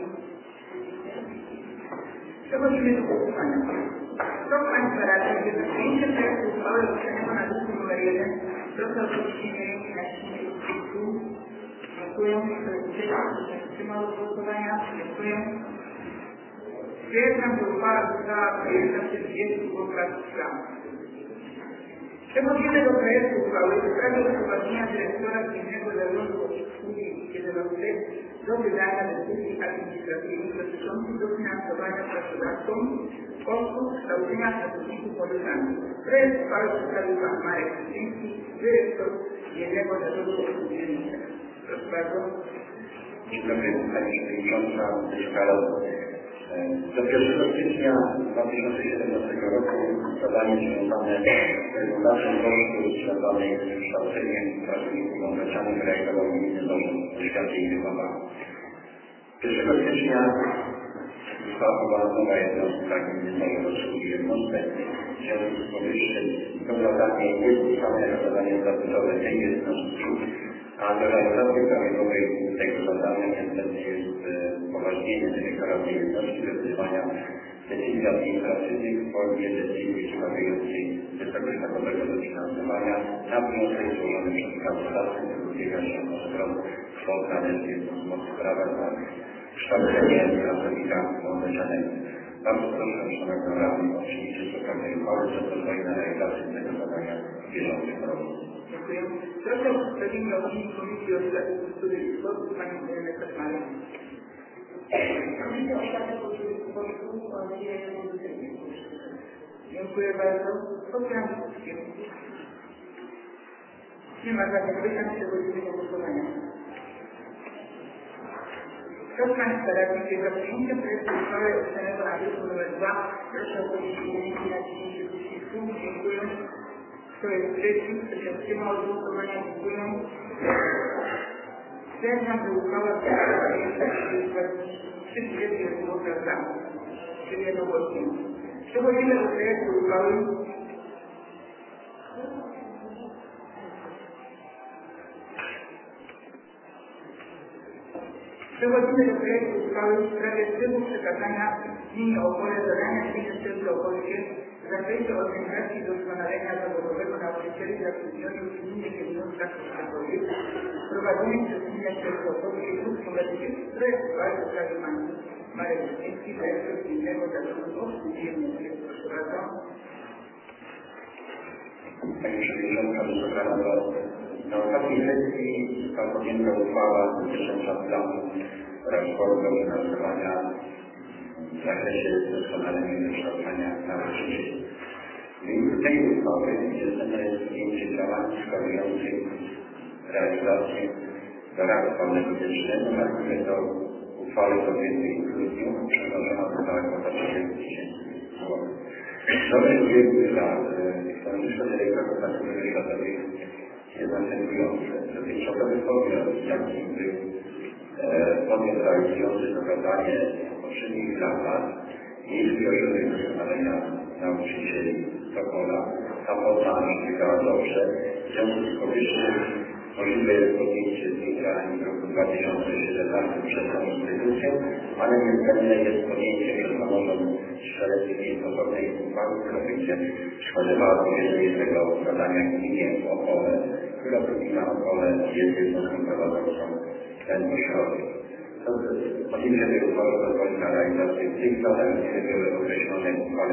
Przechodzimy do głosowania. Proszę Państwa Rady, żeby przyjęcie projektu uchwały ocenione na druku numer jeden, proszę o podniesienie ręki na silnie uczestniku. Dziękuję. Kto się wstrzymał od głosowania? Dziękuję. Stwierdzam, że uchwała została przyjęta przez dwadzieścia głosach za. Przechodzimy do projektu uchwały w sprawie upoważnienia dyrektora Gminnego Zarządu Spółki Kierowcy do wydania decyzji administracyjnych dotyczących dofinansowania pracodawcom kosztów kształcenia pracowników pożyczanych. Projekt uchwały przedstawił pan Marek Kuczyński, dyrektor Gminnego Zarządu Spółki. Proszę bardzo. Dzień dobry, Pani Przewodnicząca, do pierwszego stycznia dwa tysiące siedemnastego roku zadanie związane z regulacją kosztów związanych z kształceniem pracowników pożyczanych realizował Gminny Zarząd Oświaty i Wychowania. pierwszego stycznia została wprowadzona jednostka Gminny Zarząd Obsługi Jednostek. W związku z powyższym są zadanie jest ustalone jako zadanie statutowe tej jednostki, a do realizacji prawidłowej tego zadania niestety jest upoważnienie dyrektora tej jednostki do wydawania decyzji administracyjnych w formie decyzji wskazującej wysokość nakładowego dofinansowania na wniosek złożony przez pracodawcę, który ubiega się o zwrot kwot należnych z mocy prawa za kształcenie pracownika pożyczanego. Bardzo proszę Szanowną Radę o przyjęcie stosownej uchwały, co pozwoli na realizację tego zadania w bieżącym roku. Dziękuję. Proszę o przedstawienie opinii Komisji Oświaty, Kultury i Sportu Pani Ireny Kaczmarek. Komisja Oświaty, Kultury i Sportu Dziękuję bardzo. Otwieram dyskusję. Nie ma żadnych pytań, przechodzimy do głosowania. Kto z Państwa radzi się za przyjęciem projektu uchwały opisanego na druku numer dwa? Proszę o podniesienie ręki na ciśnięcie przycisku. Dziękuję. Kto jest przeciw? Kto się wstrzymał od głosowania? Dziękuję. Stwierdzam, że uchwała została przyjęta przy trzydziestu głosach za. Czyli jednogłośnie. Przechodzimy do projektu uchwały. Przechodzimy do projektu uchwały w sprawie trybu przekazania gminie Opole zadania gminy Strzelce Opolskie w zakresie organizacji doskonalenia zawodowego nauczycieli zatrudnionych w gminnych jednostkach oświatowych prowadzonych przez gminę Strzelce Opolskie lub numer dziewięć. Projekt uchwały przedstawił pan Marek Kuczyński, dyrektor Gminnego Zarządu Obsługi Jednostek. Proszę bardzo. Pani Przewodnicząca, Wysoka Rado, na ostatniej sesji została podjęta uchwała dotycząca planu oraz formy finansowania w zakresie doskonalenia i wykształcenia nauczycieli. W wyniku tej uchwały niezbędne jest podjęcie działań wskazujących realizację doradztwa metodycznego, na które do uchwały podjętej w grudniu przełożona została kwota trzydzieści tysięcy złotych. Nowy ubiegły dla ekonomicznego dyrektora Konstantyna Światowej jest następujący. Dotychczasowy podmiot, jakim był podmiot realizujący nakazanie w poprzednich latach, nie zbiorowych doskonalenia nauczycieli Sokola, ta forma wyglądała dobrze. W związku z powyższym możliwe jest podjęcie zdjęcia w roku dwa tysiące siedemnastym przez tą instytucję, ale niezbędne jest podjęcie przez samorząd strzeleckiej stosownej uchwały, która będzie przekazywała powierzchnię tego zadania gminie w Opole, która to gmina Opole jest jednostką prowadzącą ten ośrodek. Podjęcie tej uchwały pozwoli na realizację tych zadań, które były określone w uchwale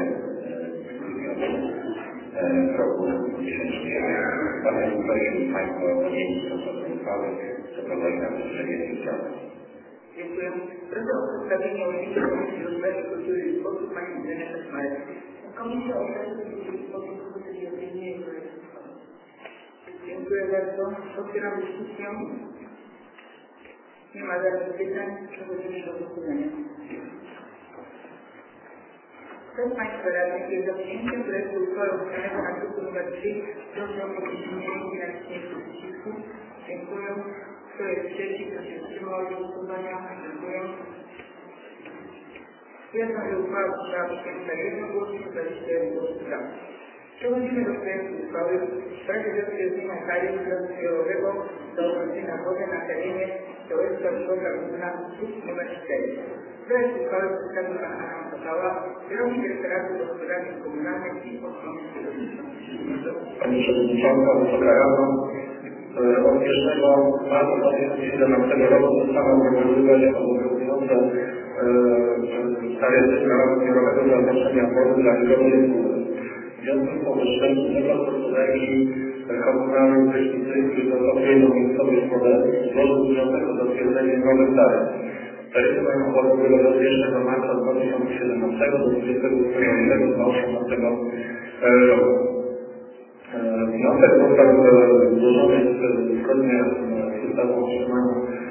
w roku dwa tysiące siódmym. Bardzo prosił Państwa o podjęcie stosownej uchwały, co pozwoli na wdrożenie tych działań. Dziękuję. Proszę o przedstawienie opinii Komisji Rozwoju Kultury i Sportu Pani Renata Smarek. Komisja Rozwoju Kultury i Sportu opiniuje projekt uchwały. Dziękuję bardzo. Otwieram dyskusję. Nie ma żadnych pytań. Przechodzimy do głosowania. Kto z Państwa radnych jest za przyjęciem projektu uchwały uchwalonego na druku nr trzy, proszę o podniesienie ręki na naciśnięcie przycisku. Dziękuję. Kto jest przeciw, kto się wstrzymał od głosowania? Dziękuję. Stwierdzam, że uchwała została przyjęta jednogłośnie, dwadzieścia jeden głosów za. Przechodzimy do projektu uchwały w sprawie zatwierdzenia kary zbiorowego do ochrony na wodę na terenie Sołectwa Szkoda Główna druk nr cztery. Projekt uchwały przedstawił Pan Adam Sokała, kierownik Referatu Gospodarki Komunalnej i Ochrony Środowiska. Pani Przewodnicząca, Wysoka Rado, od pierwszego marca dwa tysiące siedemnastego roku zostaną obowiązywać obowiązujące stare prawa zbiorowego zaopatrzenia wody dla zgodnych wód. W związku z powyższym Zakład Gospodarki Komunalnej Prysznicy, który zastosuje do miejscowych wodę, złożył wniosek o zatwierdzenie nowych taryf. Taryfy mają obowiązywać od pierwszego marca dwa tysiące siedemnastego do dwudziestego ósmego lutego dwa tysiące osiemnastego roku. Wniosek został złożony zgodnie z ustawą o utrzymaniu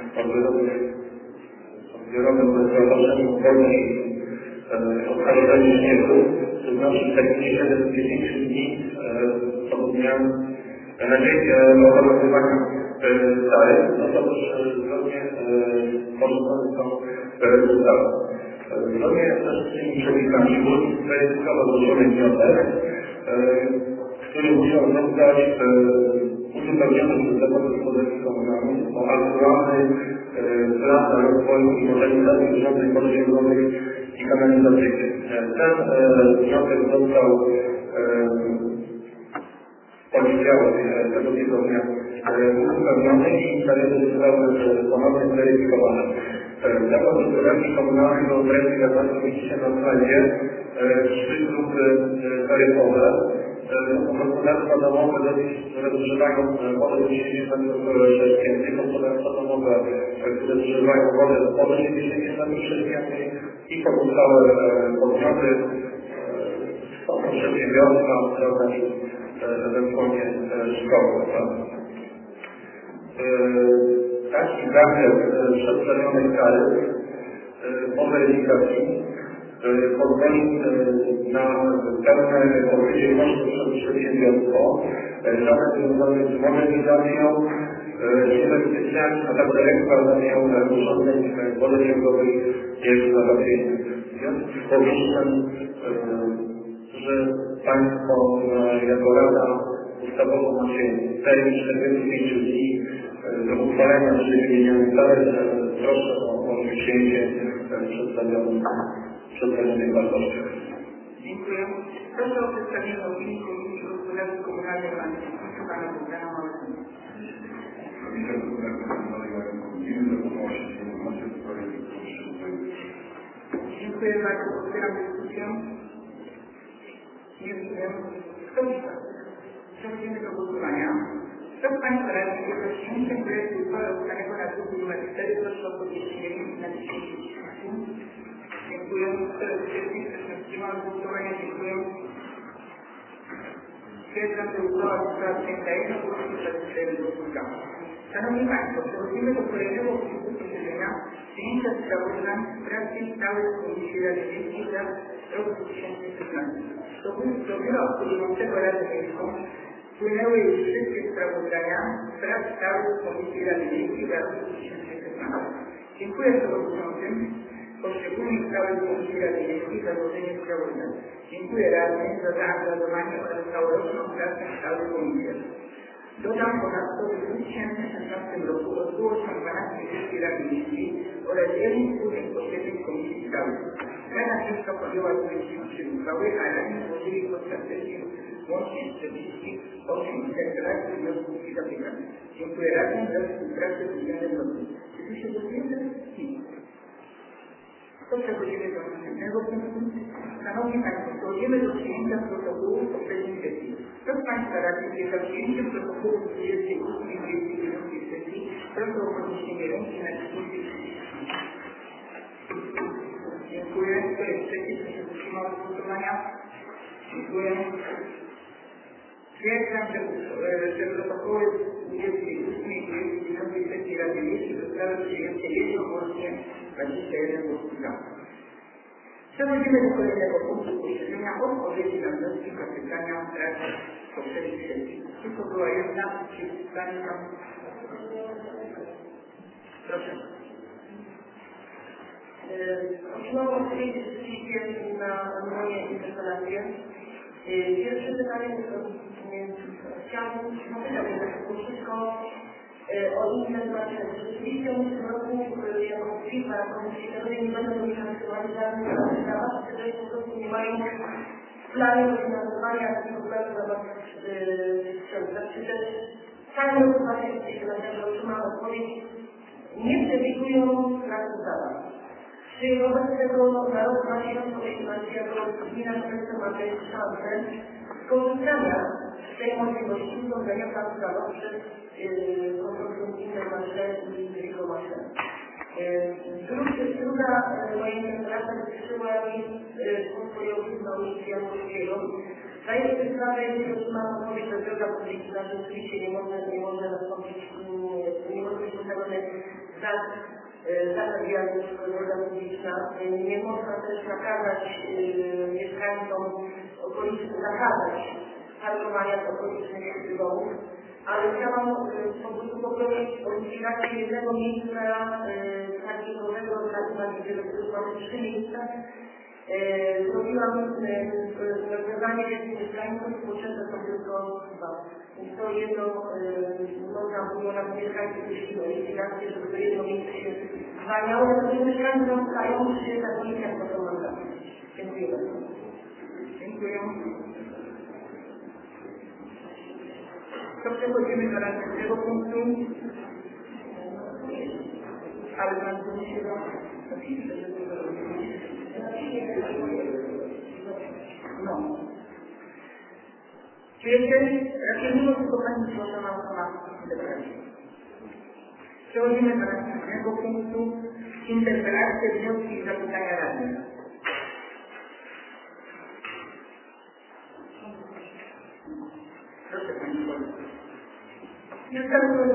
odbiorowym zaopatrzeniu wody i odkażeniu śniegu, to znaczy terminie siedemdziesięciu dni od dnia na dzień obowiązywania taryf, no to też zgodnie porządkowym są ustawy. Zgodnie z tymi przepisami projektowo złożony wniosek, który musiał zostać uzupełniony przez Zakład Gospodarki Komunalnej o aktualny plan rozwoju i modernizacji urządzeń wodociągowych i kanalizacyjnych. Ten wniosek został w poniedziałek tego tygodnia uzupełniony i taryfy zostały ponownie zweryfikowane. Zakład Gospodarki Komunalnej do treści, jak Państwo widzicie na slajdzie, trzy grupy taryfowe. Gospodarstwa domowe które zużywają wodę do dziesięciu metrów sześciennych, gospodarstwa domowe, które zużywają wodę powyżej dziesięciu metrów sześciennych i pozostałe podmioty, są to przedsiębiorstwa, prawda, i ewentualnie szkoły. Taki zakres przedstawionych taryf po weryfikacji pozwoli na pełne pokrycie kosztów przez przedsiębiorstwo, żadne związane z modernizacją, inwestycjami, a także eksploatacją urządzeń wodociągowych i eksploatacyjnych. W związku z powyższym, że Państwo jako Rada ustawowo macie termin czterdziestu pięciu dni do uchwalenia czy wymieniania taryf, proszę o, o przyjęcie przedstawionych przedstawionych wartości. Dziękuję. Proszę o przedstawienie opinii Komisji Gospodarki Komunalnej Pana Bogdana Małyszyna. Komisja Gospodarki Komunalnej ma godzinę do podnosi informacje w sprawie powyższych projektów. Dziękuję bardzo. Otwieram dyskusję. Nie widzę. Kto jest? Przechodzimy do głosowania. Kto z Państwa radnych jest za przyjęciem projektu uchwały uchwalonego na druku nr cztery, proszę o podniesienie ręki na naciśnięcie przycisku. Dziękuję. Kto jest przeciw? Kto się wstrzymał od głosowania? Dziękuję. Stwierdzam, że uchwała została przyjęta jednogłośnie przez cztery głosów za. Szanowni Państwo, przechodzimy do kolejnego punktu posiedzenia przyjęcia sprawozdań z pracy stałych Komisji Rady Miejskiej za roku dwa tysiące piętnastego. Do biura obsługującego Radę Miejską wpłynęły już wszystkie sprawozdania prac stałych Komisji Rady Miejskiej za rok dwa tysiące piętnasty. Dziękuję przewodniczącym poszczególnych stałych Komisji Rady Miejskiej za złożenie sprawozdań. Dziękuję radnym za zaangażowanie oraz całoroczną pracę w stałych komisjach. Dodam ponadto, że w dwa tysiące szesnastym roku odbyło się dwanaście sesji Rady Miejskiej oraz jeden wspólnych posiedzeń Komisji Stałych. Rada Miejska podjęła dwadzieścia trzy uchwały, a radni złożyli podczas sesji łącznie czterdzieści osiem interpelacji, wniosków i zapytań. Dziękuję radnym za współpracę z udziałem roku. Czy tu się głosujemy? Nie. To przechodzimy do następnego punktu. Szanowni Państwo, przechodzimy do przyjęcia protokołu poprzedniej sesji. Kto z Państwa radnych jest za przyjęciem protokołu dwudziestej ósmej i dwudziestej dziewiątej sesji? Proszę o podniesienie ręki na naciśnięcie przycisku. Dziękuję. Kto jest przeciw? Kto się wstrzymał od głosowania? Dziękuję. Stwierdzam, że, że protokoły dwudziestej ósmej i dwudziestej dziewiątej sesji Rady Miejskiej zostały przyjęte jednogłośnie dwadzieścia jeden głosów za. Przechodzimy do kolejnego punktu posiedzenia odpowiedzi na wnioski i zapytania w trakcie poprzednich sesji. Tylko była jedna, czy pytanie tam? Proszę. Otrzymałam odpowiedzi rzeczywiście na moje interpelacje. Pierwsze pytanie, chciałabym zapytać, że wszystko o inne znaczy. Rzeczywiście w tym roku jako firma, jako myśliciele nie będą wykorzystywać żadnych praw, które po prostu nie mają planu dofinansowania takiego planu na sprzęt. Czy też cały rok dwa tysiące siedemnasty otrzymała odpowiedź, nie przewidują pracy zadań. Czy wobec tego na rok dwa tysiące osiemnasty jako gmina Szczęsna ma też szansę skorzystania z tej możliwości urządzenia pracy zadań przez konsorcjum Intermarché i Ricomarché. Druga moja interpretacja dotyczyła mi ustrojowych nauczycieli Jaworskiego. Zdaję sobie sprawę, jeżeli otrzymałam odpowiedź, że droga publiczna, że oczywiście nie może, nie może nastąpić, nie może być postawiony znak zakaz wjazdu droga publiczna. Nie można też nakazać mieszkańcom okolicznych, nakazać parkowania w okolicznych domów. Ale chciałam po prostu poprosić o likwidację jednego miejsca parkingowego na gdzie mamy trzy miejsca. Zrobiłam rozwiązanie mieszkańców, potrzebne są tylko dwa. Więc to jedno można było nam mieszkańców prosić o likwidację, żeby to jedno miejsce się zwalniało. Natomiast mieszkańcy zostają przy takich jak to są mandaty. Dziękuję bardzo. Dziękuję. To przechodzimy do następnego punktu. Ale Pan tu musi napisać, że to no. Czy jeszcze raczej mimo tylko Pani zgłoszona osoba interpelacji. Przechodzimy do następnego punktu. Interpelacje, wnioski i zapytania radnych. Proszę Pani Przewodnicząca. Jest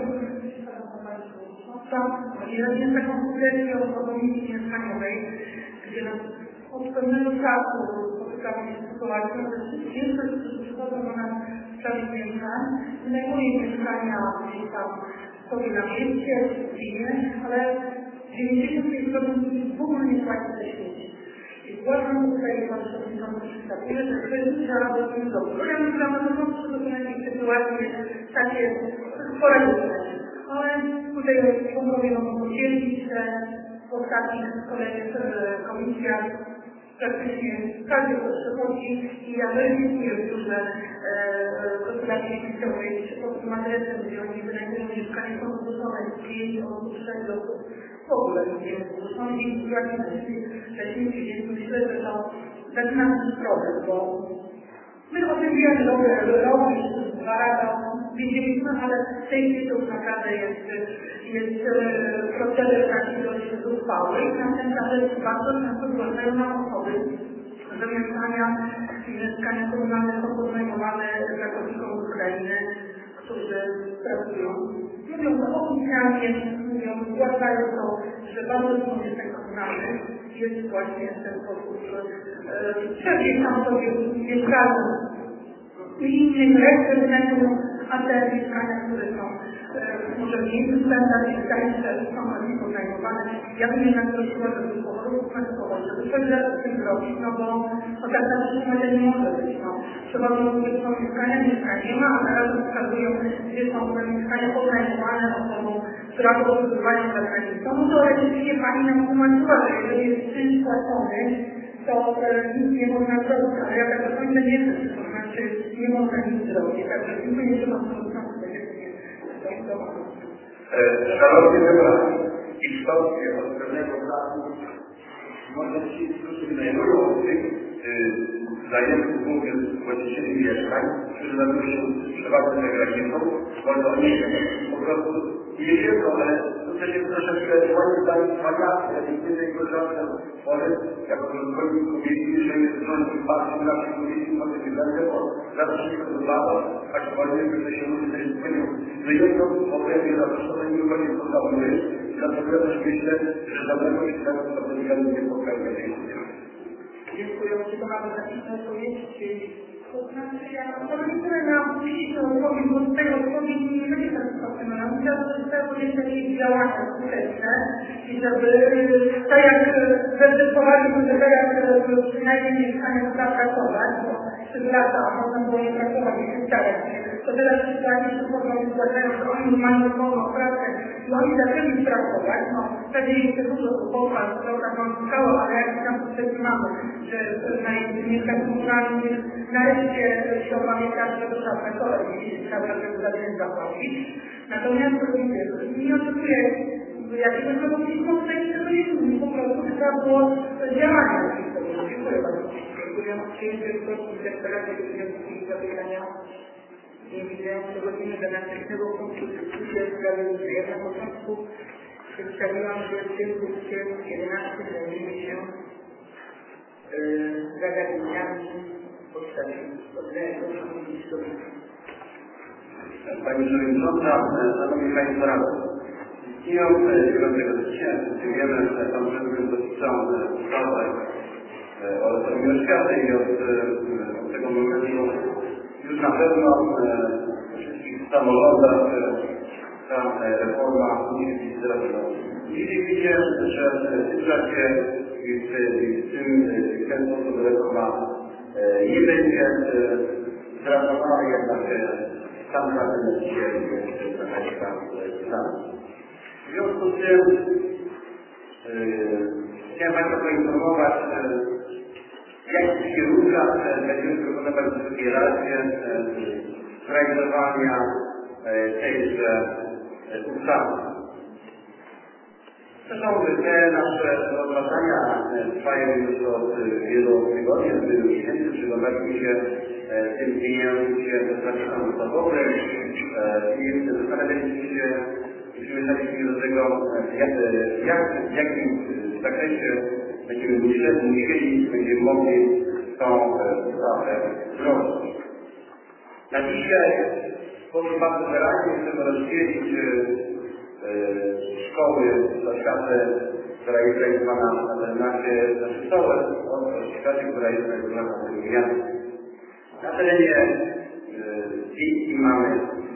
taką sugestia o komisji mieszkaniowej, gdzie od pewnego czasu spotykamy się z sytuacją, że większość, którzy przychodzą do nas w sprawie mieszkań, wynajmuje mieszkania gdzieś tam sobie na mieście, w gminie, ale dziewięćdziesiąt pięć procent w ogóle nie płaci za śmieci. I zgłaszam tutaj, Pan Przewodniczący przystatuje, że kwestia do tym dobrze. Ja myślałam, że to są jakieś sytuacje takie sporadyczne. Ale tutaj pomówię mogą podzielić, że w ostatnich kolejnych komisjach praktycznie każdy to przychodzi i ja weryfikuję już, że gospodarki miejscowej czy po tym adresem, gdzie oni wynajmują mieszkanie, są zgłoszone z pięć osób, sześć osób, w ogóle nie są zgłoszone i sytuacji wcześniej, więc myślę, że to zaczyna być problem, bo my o tym wiemy, że rok, dwa lata widzieliśmy, ale w tej chwili to już naprawdę jest, jest proceder taki dość zuchwały i następna rzecz bardzo często zgłaszają nam osoby do mieszkania i mieszkania komunalne są podejmowane pracownikom Ukrainy, którzy pracują. Mówią to oficjalnie, mówią, zgłaszają to, że bardzo dużo jest tego wykonany jest właśnie w ten sposób przebieg tam sobie mieszkają w innym receptu, a te mieszkania, które są może mniej dostępne, mieszkania, które są bardziej podnajmowane. Ja bym jednak prosiła, żeby powolutku pracować, żeby coś z tym zrobić, no bo no tak na przykład nie może być. No. Trzeba by są mieszkania, mieszkania nie ma, a na razie wskazują, gdzie są te mieszkania podnajmowane osobą, która to odbywają za granicą. No to oczywiście pani nam tłumaczyła, że jeżeli jest czynsz płacony, to nic nie można zrobić, ale ja tak do końca nie wiem, to znaczy nie można nic zrobić, także dziękuję, że mam to Szanowni wybrani, i kształcie od pewnego czasu może ci, którzy wynajmują tych zajętych głównie właścicieli mieszkań, którzy znajdują się przeważnie za granicą, bądź oni po prostu nie wiedzą, ale to się troszeczkę moim zdaniem wariacja, nie tej korzystania może, jako rozwoju kobiety, że jest rządzi patrzą na tej kobiety, może nie będę, bo zawsze się podobało, aczkolwiek, że się ludzie też dzwonią. Wyjątką obrębie zaproszone nie będzie podstawowy, dlatego też myślę, że dobrego się tego spotkania nie pokaże tej sytuacji. Dziękuję, czy to mamy zapisać odpowiedź, to znaczy, ja to nie tyle na musi to robić, bo z tego odpowiedzi nie będzie tak spokojna. Chciałabym, żeby te podjęcie jakieś działania skuteczne i żeby tak jak zdecydowali, że tak jak przynajmniej mieszkanie trzeba pracować, bo przez lata można było nie pracować i się starać. To teraz w sytuacji, że powoli zgłaszają, że oni mają wolną pracę i oni zaczęli pracować, no wtedy jeszcze dużo pochwał, to taką skało, ale jak tam wtedy mamy, że na mieszkaniu komunalnym nareszcie się opamiętać, że to trzeba pracować i trzeba tego za dzień zapłacić. Natomiast mówię, nie oczekuję jakiegoś roboczego tutaj, to jest po prostu trzeba było działania. Dziękuję bardzo. Dziękuję. Przyjęcie wysoki deklarację dotyczących zabierania. Nie widzę, przechodzimy do następnego punktu dyskusji o sprawie ja na początku przedstawiłam, że w tym punkcie jedenastym zajmiemy się zagadnieniami podległego historii. Pani Przewodnicząca, Szanowni Państwo Radni, istnieją dziewiątego stycznia, wiemy, że Pan Prezydent podpisał ustawę o reformie oświaty i od, od tego momentu już na pewno w wszystkich samorządach ta reforma musi być wdrażana. Dzisiaj widzę, że w tym czasie i w, w tym w ten sposób reforma nie będzie wdrażana, jednak sam kabinet dzisiaj jest zarejestrowany. W związku z tym chciałem Państwa poinformować, w jakich kierunkach będziemy proponować wysokiej Radzie zrealizowania tejże ustawy. Zresztą te nasze rozważania trwają już od wielu tygodni, od wielu miesięcy. Przygotowaliśmy się tym pieniędziem do pracy ustawowej i zastanawialiśmy się i przymierzaliśmy do tego, jak, jak, w jakim zakresie będziemy musieli, będziemy mogli tą ustawę zrobić. Na dzisiaj w sposób bardzo wyraźnie chcemy rozdzielić szkoły oświaty, która jest realizowana na nasze szkoły, od oświaty, która jest realizowana na terenie miasta. Na terenie Wilki mamy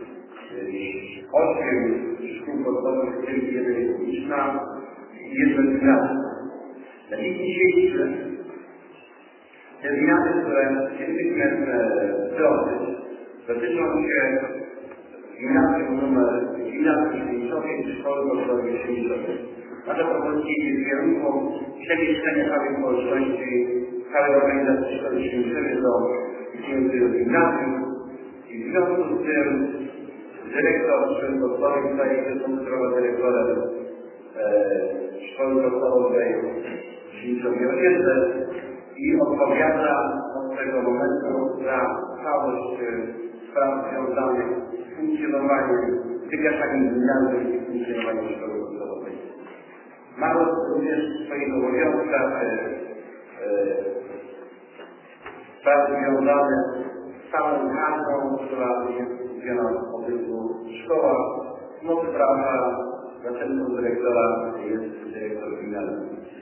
osiem szkół podstawowych, w tym jeden jest publiczna i jedno gimnazjum. Na dzień dzisiejszy te zmiany, które chcielibyśmy wdrożyć, dotyczą się gimnazjum numer gimnazjum Siemińcowej i szkoły podstawowej Siemińcowej. Nasza propozycja jest w kierunku przemieszczenia całej społeczności, całej organizacji szkoły Siemińcowej do istniejącego gimnazjum i w związku z tym dyrektor szkoły podstawowej staje się konstruować dyrektorem e, szkoły podstawowej Siemińcowej Osiedle i odpowiada od tego momentu za całość spraw związanych z funkcjonowaniem, wygaszaniem gimnazjum i funkcjonowaniem szkoły podstawowej. Ma również w swoich obowiązkach e, e, sprawy związane z całą kadrą, która jest skupiona w obydwu szkołach. W mocy prawa następcą dyrektora jest dyrektor gimnazjum.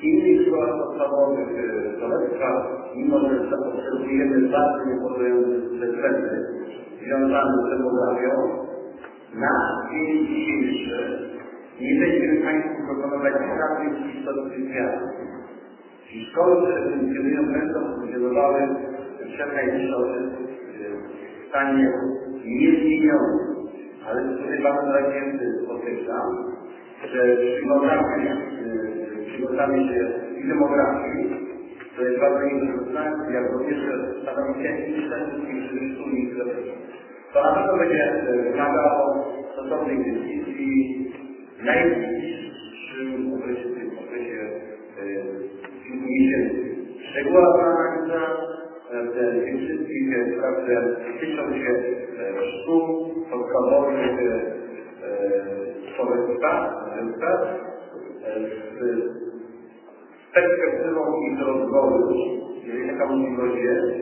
W innych szkołach podstawowych Solectwa, mimo że obserwujemy bardzo niepokojące trendy związane z demografią, na dzień dzisiejszy nie będziemy Państwu proponować żadnych istotnych zmian. I szkoły, które funkcjonują, będą funkcjonowały przed najbliższym w stanie niezmienionym. Ale tutaj bardzo najwięcej podkreślam, że przyglądamy, przyglądamy się i demografii, to jest bardzo interesujące, jak również stanowi techniczne i przyszłych to na pewno będzie wymagało stosownej dyskusji w najbliższym okresie, w okresie kilku miesięcy. Szczegółowa analiza tych wszystkich spraw, które tyczą się szkół podstawowych, Solectwa, z perspektywą ich rozwoju, jeżeli taka możliwość jest,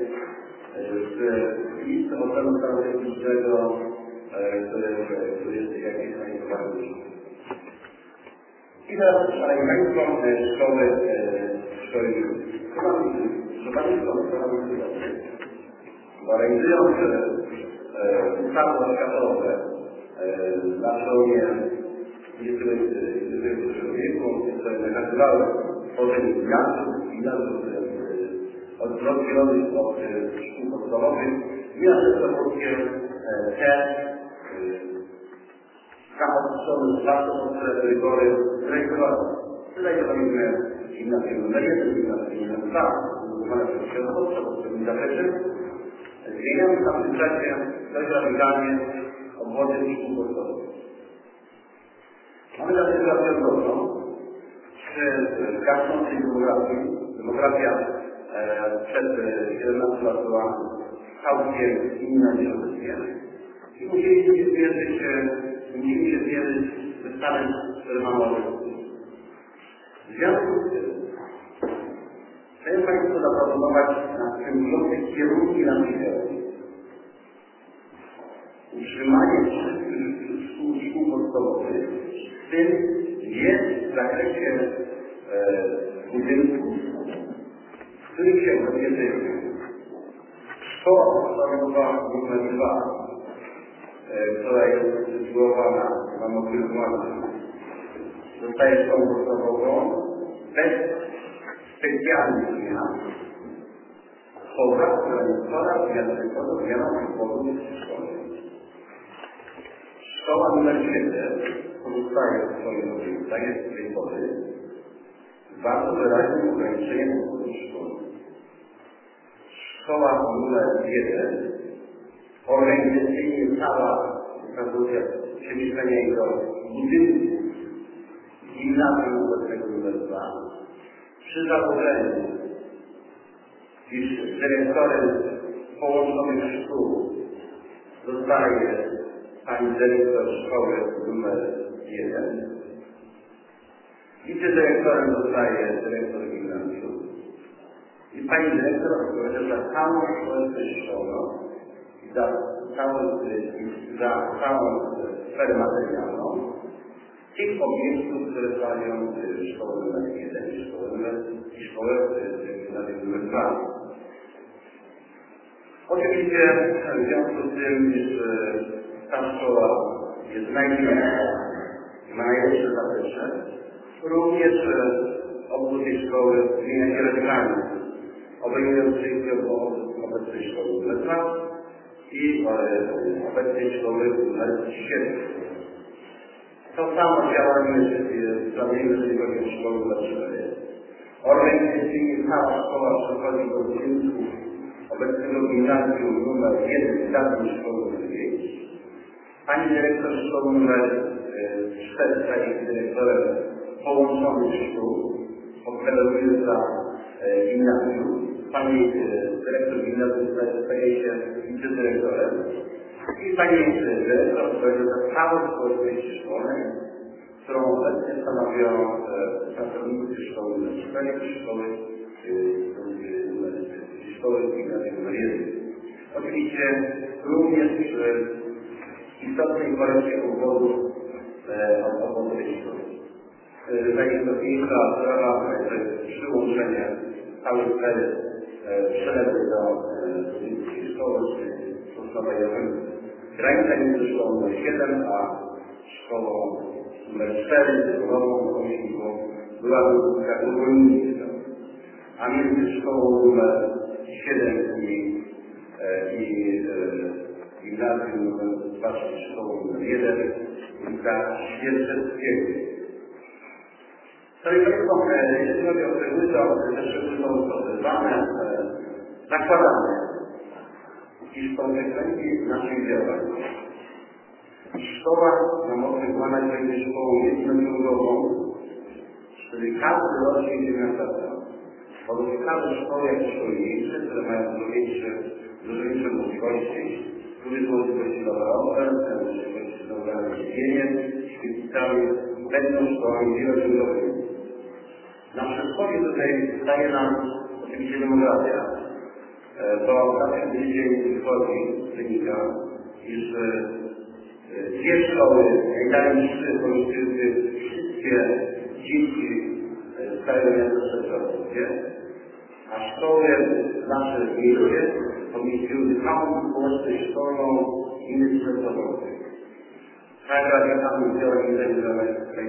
z listy ocenu stanu technicznego, który jest jakiś najważniejszy. I teraz, szanowni Państwo, szkoły, szkoły, szkoły, realizując ustawy oświatowe na przełomie dwudziestego wieku, które nazywały tworzenie gimnazjów, gimnazjów oddzielonych od szkół podstawowych, miasto polskie te samostosowane zawsze od rygory rejestrowane. Zrealizowaliśmy gimnazjum numer jeden, gimnazjum numer dwa, zbudowane przez środowisko, pod którym zakresie. Zmieniamy w tym czasie dość radykalnie obwody szkół podstawowych. Mamy teraz sytuację odwrotną. Przy gasnącej demografii, demografia przed siedemnastym lat była całkiem inna niż obecnie. I musieliśmy się zmierzyć, musimy się zmierzyć ze stanem, który mamy obecnie. W związku z tym chcę Państwu zaproponować następujące kierunki naszej teorii. Utrzymanie wszystkich szkół, szkół podstawowych, w tym jest w zakresie e, budynków, w których się odwiedzymy. Szkoła podstawowa numer dwa, e, która jest sytuowana na Mokrym, zostaje szkołą podstawową bez specjalnych zmian, poza która zmiana tylko zmiana wyboru szkoły. Szkoła numer siedem pozostaje w swoim obiekcie, jest w tej pory bardzo wyraźnym ograniczeniem wyboru szkoły. Szkoła numer jeden organizacyjnie cała konstrukcja przemieszczenia jej do budynku gimnazjum obecnego numer dwa przy założeniu, iż dyrektorem połączonych szkół zostaje pani dyrektor szkoły numer jeden i dyrektorem zostaje dyrektor gimnazjum i pani dyrektor odpowiada za całą społeczność szkołą i za całą, za całą sferę materialną tych obiektów, które stanowią szkołę numer jeden i szkołę numer i szkołę numer dwa. Oczywiście w związku z tym, iż ta szkoła jest najmniejsza, ma najlepsze zaplecze, również obwód tej szkoły zmienia się radykalnie, obejmując wszystkie obecnej szkoły numer dwa i obecnej szkoły numer siedem. To samo działanie planujemy, jeżeli chodzi o szkołę numer cztery. Organizacyjnie cała szkoła przechodzi do budynku obecnego gimnazjum numer jeden, dawnej szkoły numer pięć. Pani dyrektor szkoły numer cztery staje się dyrektorem połączonych szkół, odpowiadający za gimnazjum. Pani dyrektor gimnazjum staje się wicedyrektorem. I pani dyrektor odpowiada za całą społeczność szkolnej, którą obecnie stanowią pracownicy szkoły numer cztery i szkoły szkoły gimnazjum numer jeden. Oczywiście również istotnej korekcie obwodu od tej szkoły. najistotniejsza sprawa to jest przyłączenie całej sfery przelewy do pozycji szkoły czy podstawowym. Granica między szkołą numer siedem a szkołą numer cztery, tytułową, komisją, była taka ogólnictwa. A między szkołą numer siedem i, i gimnazjum numer dwa, czyli szkołą numer jeden, ulica Świerczewskiego. Szanowni Państwo, jeśli chodzi o szczegóły, to te szczegóły są stosowane, zakładane, iż w konsekwencji naszych działań szkoła na mocy wykonać będzie szkołą jednociągową, czyli każdy rocznik gimnazjum, pozostałe szkoły jak szkolniejsze, które mają dużo większe, dużo większe możliwości, duże możliwości domowe, możliwości związane z żywieniem, świetlicami, będą szkołami wielościągowymi. Na przykładzie tutaj staje nam oczywiście demografia, bo na tym tydzień wychodzi, wynika, iż dwie szkoły, jak dalej trzy, pomieściły wszystkie dzieci z całego miasta Szczecin, a szkoły nasze w mieście pomieściły całą społeczność szkolną innych przedsiębiorców. Tak jak tam wzięła inwestycjonek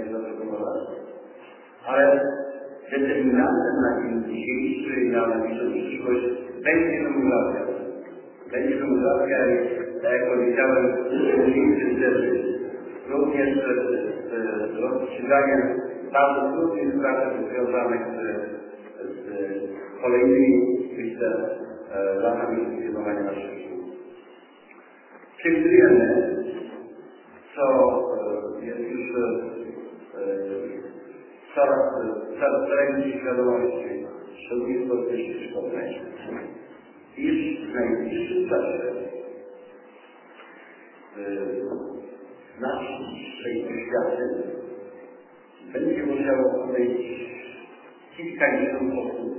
ale determinantem na dzień dzisiejszy i na najbliższą przyszłość będzie demografia. Będzie demografia i, tak jak powiedziałem, musimy zderzyć również z rozstrzyganiem bardzo trudnych spraw związanych z, z kolejnymi, myślę, latami funkcjonowania naszych szkół. Przewidujemy, co jest już coraz, coraz większej świadomości, szczególnie społeczności szkolnej, iż w najbliższym czasie naszej oświaty będzie musiało odejść kilkadziesiąt osób,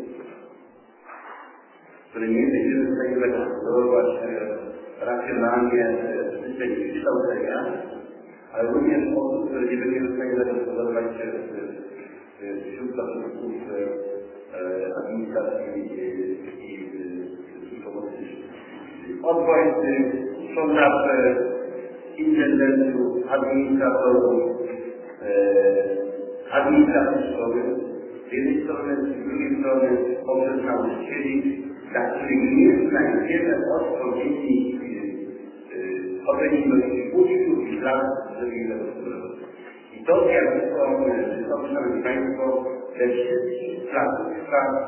które nie będziemy w stanie zagospodarować racjonalnie system kształcenia, ale również osób, które nie będziemy w stanie zagospodarować wśród pracowników administracji i pomocy. Od wojny, sondaży, intendentów, administratorów, administracji szkoły, z jednej strony, z drugiej strony poprzez nauczycieli, dla których nie znajdziemy odpowiednich odpowiednich uczniów i lat, żeby ich zagospodarować. I to zjawisko, szanowni Państwo, we wszystkich placówkach,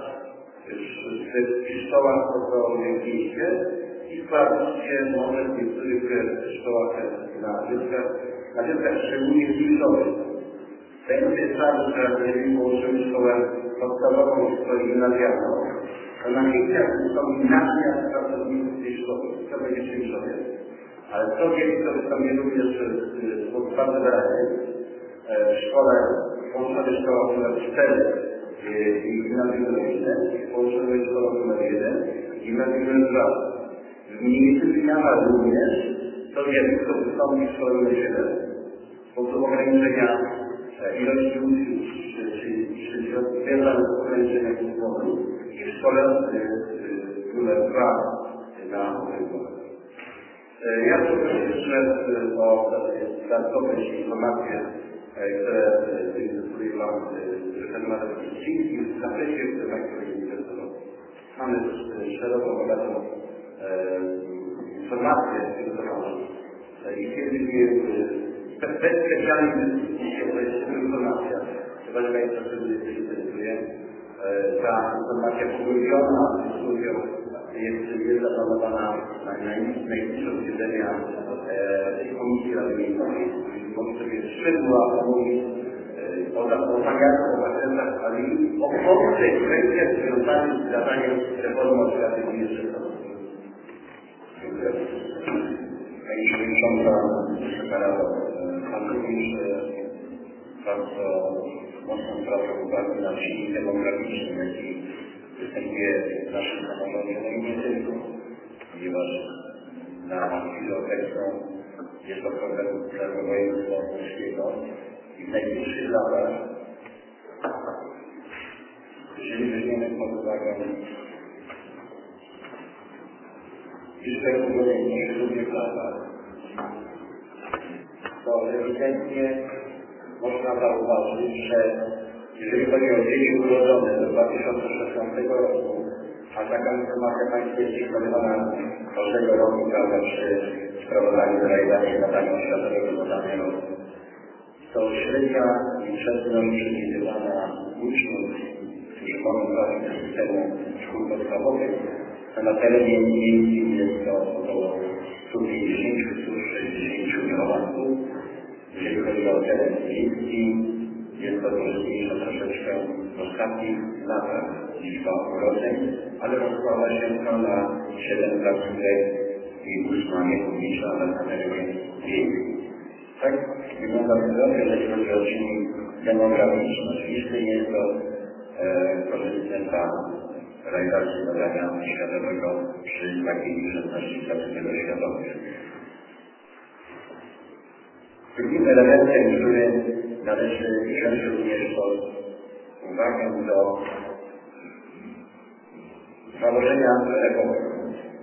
w szkołach podstawowych w mieście i sprawdzić się może w niektórych szkołach na dzielkach, na dzielkach szczególnie zbliżonych. Będzie tak, że jeżeli położymy szkołę podstawową i szkołę gimnazjalną, to na miejscach są gimnazja pracowników tej szkoły. To będzie czymś sobie. Ale co wiele, to wystąpi również w podstawie wyraźnie. W szkole, połączone szkoła numer cztery i gimnazjum numer jeden, połączone szkoła numer jeden i gimnazjum numer dwa. W mniejszych zmianach również to zjawisko wystąpi w szkole numer siedem. W sposób ograniczenia ilości uczniów, czy związane z ograniczeniem umową i w szkole numer dwa na umowę. Ja proszę jeszcze o dodatkowe informacje, które zdecyduję Wam na temat Chiński w zakresie, na którym interesował. Mamy szeroką, bogatą informację przygotowaną i stwierdziliśmy bez specjalnej dyskusji, to jest informacja, chyba że Państwo wtedy się interesuje. Ta informacja pogłębiona dyskusją jest, jest zaplanowana na najbliższe posiedzenia Komisji Rady Miejskiej. Może sobie szydła omówić o zamawianiu, o zakresach, ale i o konsekwencjach związanych z zadaniem reformy oświaty w jeszcze. Dziękuję. Pani Przewodnicząca, Sekretarza, Pan Burmistrz bardzo mocną zwraca uwagę na silnik demograficzny, jaki występuje w naszym samorządzie, no i nie tylko, ponieważ na chwilę obecną jest to problem rozwoju polskiego i w najbliższych latach weźmiemy pod uwagę liczbę urodzeń w różnych latach, to ewidentnie można zauważyć, że jeżeli chodzi o dzieci urodzone do dwa tysiące szesnastego roku, a taka informacja Państwu jest przygotowana każdego roku, prawda, przy sprawozdaniu z realizacji zadania światowego zadania roku, to średnia liczebność przewidywana uczniów, którzy mogą trafić do systemu szkół podstawowych, to na terenie miejskim jest to około sto pięćdziesiąt do stu sześćdziesięciu wychowanków. Jeżeli chodzi o teren wiejski, jest to różniejsza troszeczkę w ostatnich latach liczba urodzeń, ale rozkłada się to na siedem placówek i utrzymanie publiczne na terenie wiejskim. Tak wygląda sytuacja, jeżeli chodzi o czynnik demograficzny. Oczywiście jest to e, korzystna realizacji zadania światowego przy takiej liczebności placówek oświatowych. Drugim elementem, który należy wziąć również pod uwagę, to założenia pedagogów.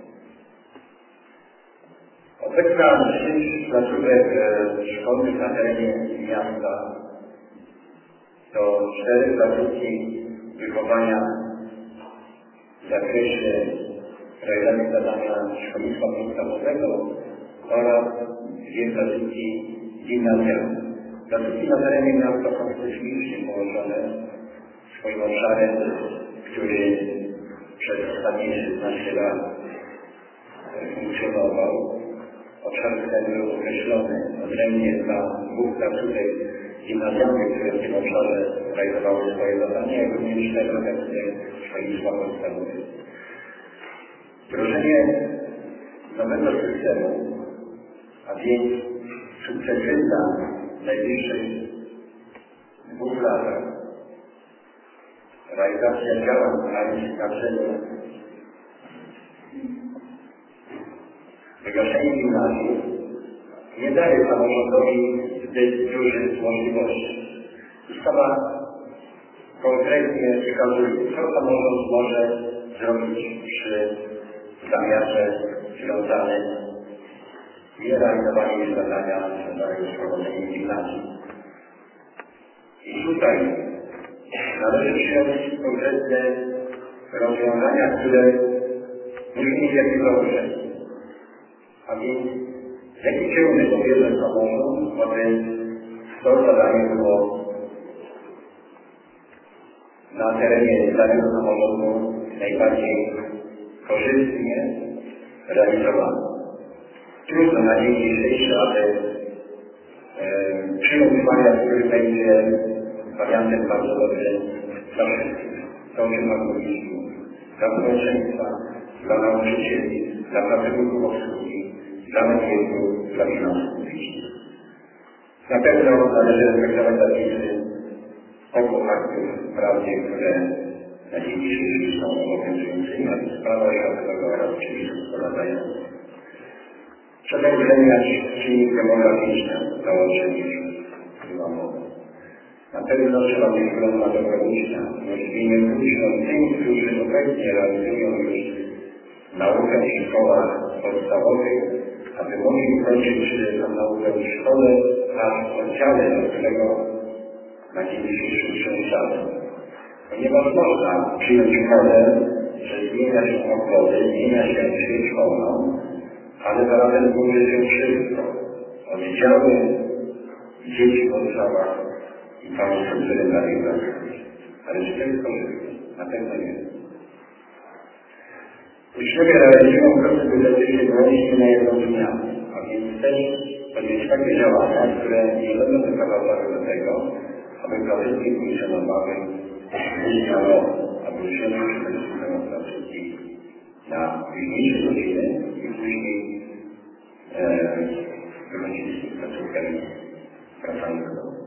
Obecna sieć placówek szkolnych na terenie miasta to cztery placówki wychowania w zakresie realizacji zadania szkolnictwa podstawowego oraz dwie placówki gimnazjalne. Placówki na terenie miasta są specyficznie położone swoim obszarem, który przez ostatnie szesnaście lat funkcjonował. Obszar ten był określony odrębnie dla dwóch placówek gimnazjalnych, które w tym obszarze realizowały swoje zadania, jak również cztery placówek szkolnictwa podstawowego. Wdrożenie nowego systemu, a więc sukcesywna w najbliższych dwóch latach realizacja działań mających na celu wygaszenie gimnazjum nie daje samorządowi zbyt dużych możliwości. Ustawa konkretnie wskazuje, co samorząd może zrobić przy zamiarze związanym z realizowaniem zadania związanego z prowadzeniem gimnazjum. I tutaj należy przyjąć konkretne rozwiązania, które muszą mieć jakieś założenie. A więc jaki kierunek pobierze samorząd, aby to zadanie było na terenie danego samorządu najbardziej korzystnie realizowane. Trudno na dzień dzisiejszy, aby e, przyjąć wariant, który będzie wariantem bardzo dobrym dla wszystkich. To, o czym Pan mówiliśmy. Dla społeczeństwa, dla nauczycieli, dla pracowników obsługi, dla mediów, dla finansów publicznych. Na pewno należy respektować zapisy obu aktów prawnych, które na dzień dzisiejszy są obowiązującymi, a więc prawa oświatowego oraz przepisów wprowadzających. Trzeba uwzględniać czynnik demograficzny, to o czym już była mowa. Na pewno trzeba mieć wzgląd na dobro ucznia, umożliwienie uczniom tym, którzy obecnie realizują już naukę w szkołach podstawowych, aby mogli kończyć tę naukę w szkole, a w oddziale, do którego na dzień dzisiejszy przyłączamy. Ponieważ można przyjąć model, że zmienia się obwody, zmienia się sieć szkolną, ale zarazem mówi się wszystko. Oddziały, dzieci w oddziałach i całą strukturę dla nich zachować. Ale czy to jest korzystne? Na pewno nie. Uczniowie realizują proces dydaktyki wyłącznie na jedną zmianę, a więc też podjąć takie działania, które nie będą doprowadzały do tego, aby placówki funkcjonowały zmianowo, aby uczniowie przystępują placówki na późniejsze godziny i później wychodzili z tych placówkami wracając do domu.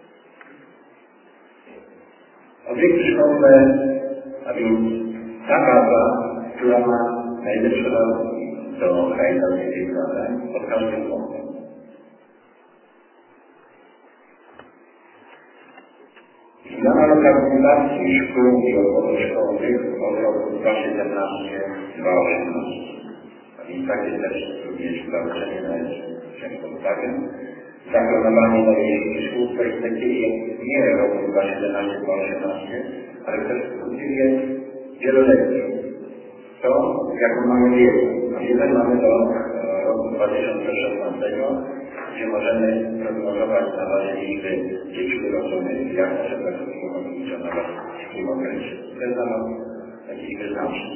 Obiekty szkolne, a więc ta baza, która ma najlepsze warunki do realizacji tych zadań pod każdym kątem. Zmiana lokalizacji szkół i obwodów szkolnych od roku dwa tysiące siedemnastego do dwa tysiące osiemnastego. A więc takie też również założenie należy wziąć pod uwagę. Zaplanowanie nowej sieci szkół w perspektywie nie roku dwa tysiące siedemnastego do dwa tysiące osiemnastego, ale w perspektywie wieloletniej. To, jaką mamy wiedzę. A wiedzę mamy do roku dwa tysiące szesnastego, gdzie możemy prognozować na bazie liczby dzieci urodzonych, jak nasze placówki mogą funkcjonować w tym okresie. To jest dla nas jakiś wyznacznik.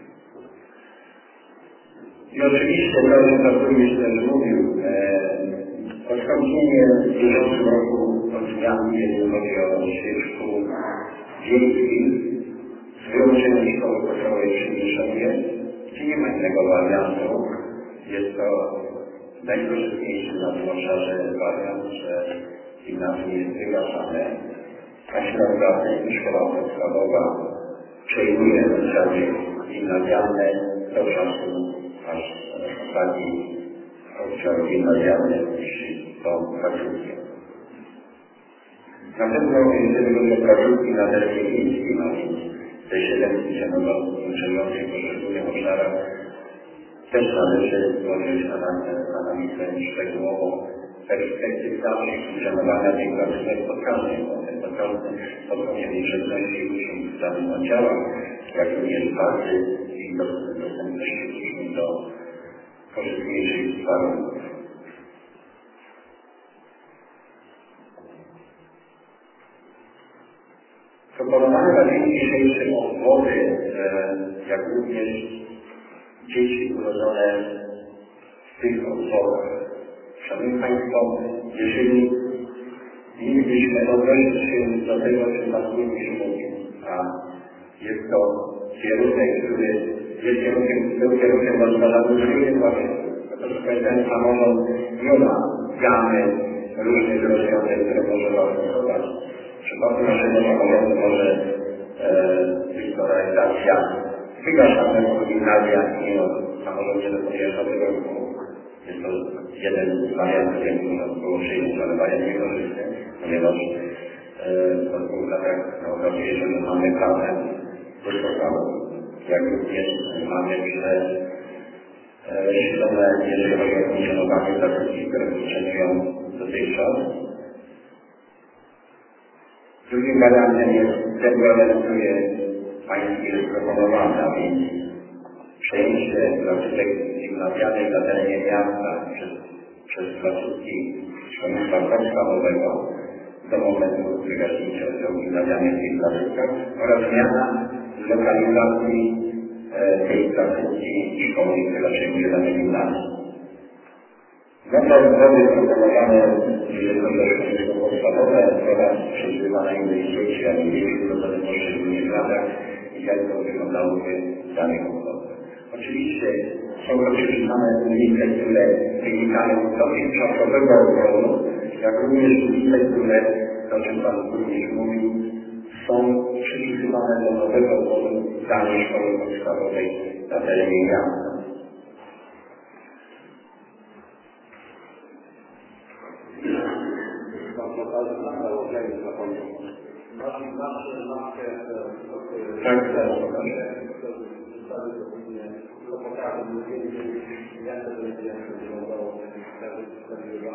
I oczywiście to, że to również też mówił, e, odskoczenie w bieżącym roku od zmian, jeżeli chodzi o sieć szkół wiejskich, z wyłączeniem szkoły podstawowej przy Mieszowie, gdzie nie ma innego wariantu. Jest to najkorzystniejszy na tym obszarze wariant, że gimnazjum jest wygaszane, a środowiska i szkoła podstawowa przejmuje obszary gimnazjalne do czasu, aż ostatni obszar gimnazjalny są placówki. Na pewno jeżeli chodzi o placówki na terenie miejskim, a więc te siedem funkcjonujących w poszczególnych obszarach, też należy złożyć analizę szczegółową perspektyw dalszych funkcjonowania tej placówek spotkania, bo ten spotkanie spotkanie liczebności uczniów w danych oddziałach, jak również pracy i dostępności uczniów do korzystniejszych warunków. Proponowane na dzień dzisiejszy obwody, jak również dzieci urodzone w tych obwodach. Szanowni Państwo, jeżeli mielibyśmy odnosić się do tego, co Pan również mówił, a jest to kierunek, który jest kierunkiem, był kierunkiem rozważany w różnych warunkach. Dlatego, że ten samorząd nie ma gamy różnych rozwiązań, które może warunkować. W przypadku naszego samorządu może e, być to realizacja wygaszanego gimnazja i o samorządzie do podjętego ruchu. Jest to jeden z wariantów, jaki można było przyjąć, ale wariant niekorzystny, ponieważ e, po dwóch latach okazuje się, że mamy klasę wysoką, jak również mamy źle źle, jeżeli chodzi o funkcjonowanie placówki, które funkcjonują dotychczas. Drugim wariantem jest ten wariant, który Państwu jest proponowany, a więc przejęcie placówek gimnazjalnych na terenie miasta przez, przez placówki szkolnictwa podstawowego do momentu wygaśnięcia oddziałów gimnazjalnych w tych placówkach oraz zmiana lokalizacji e, tej placówki szkoły, która przejmuje dane gimnazjum. No to wody proponowane, jeżeli chodzi o szkolnictwo podstawowe oraz przeżywane innej sieci, a nie dzieci urodzone w poszczególnych latach i jak to wyglądałoby w danych obwodach. Oczywiście są to przepisane ulice, które wynikają z dotychczasowego obwodu, jak również ulice, które, o czym Pan również mówił, są przypisywane do nowego obwodu danej szkoły podstawowej na terenie miasta. Tak, tak, to pokaże mniej więcej, jak to będzie wyglądało w tym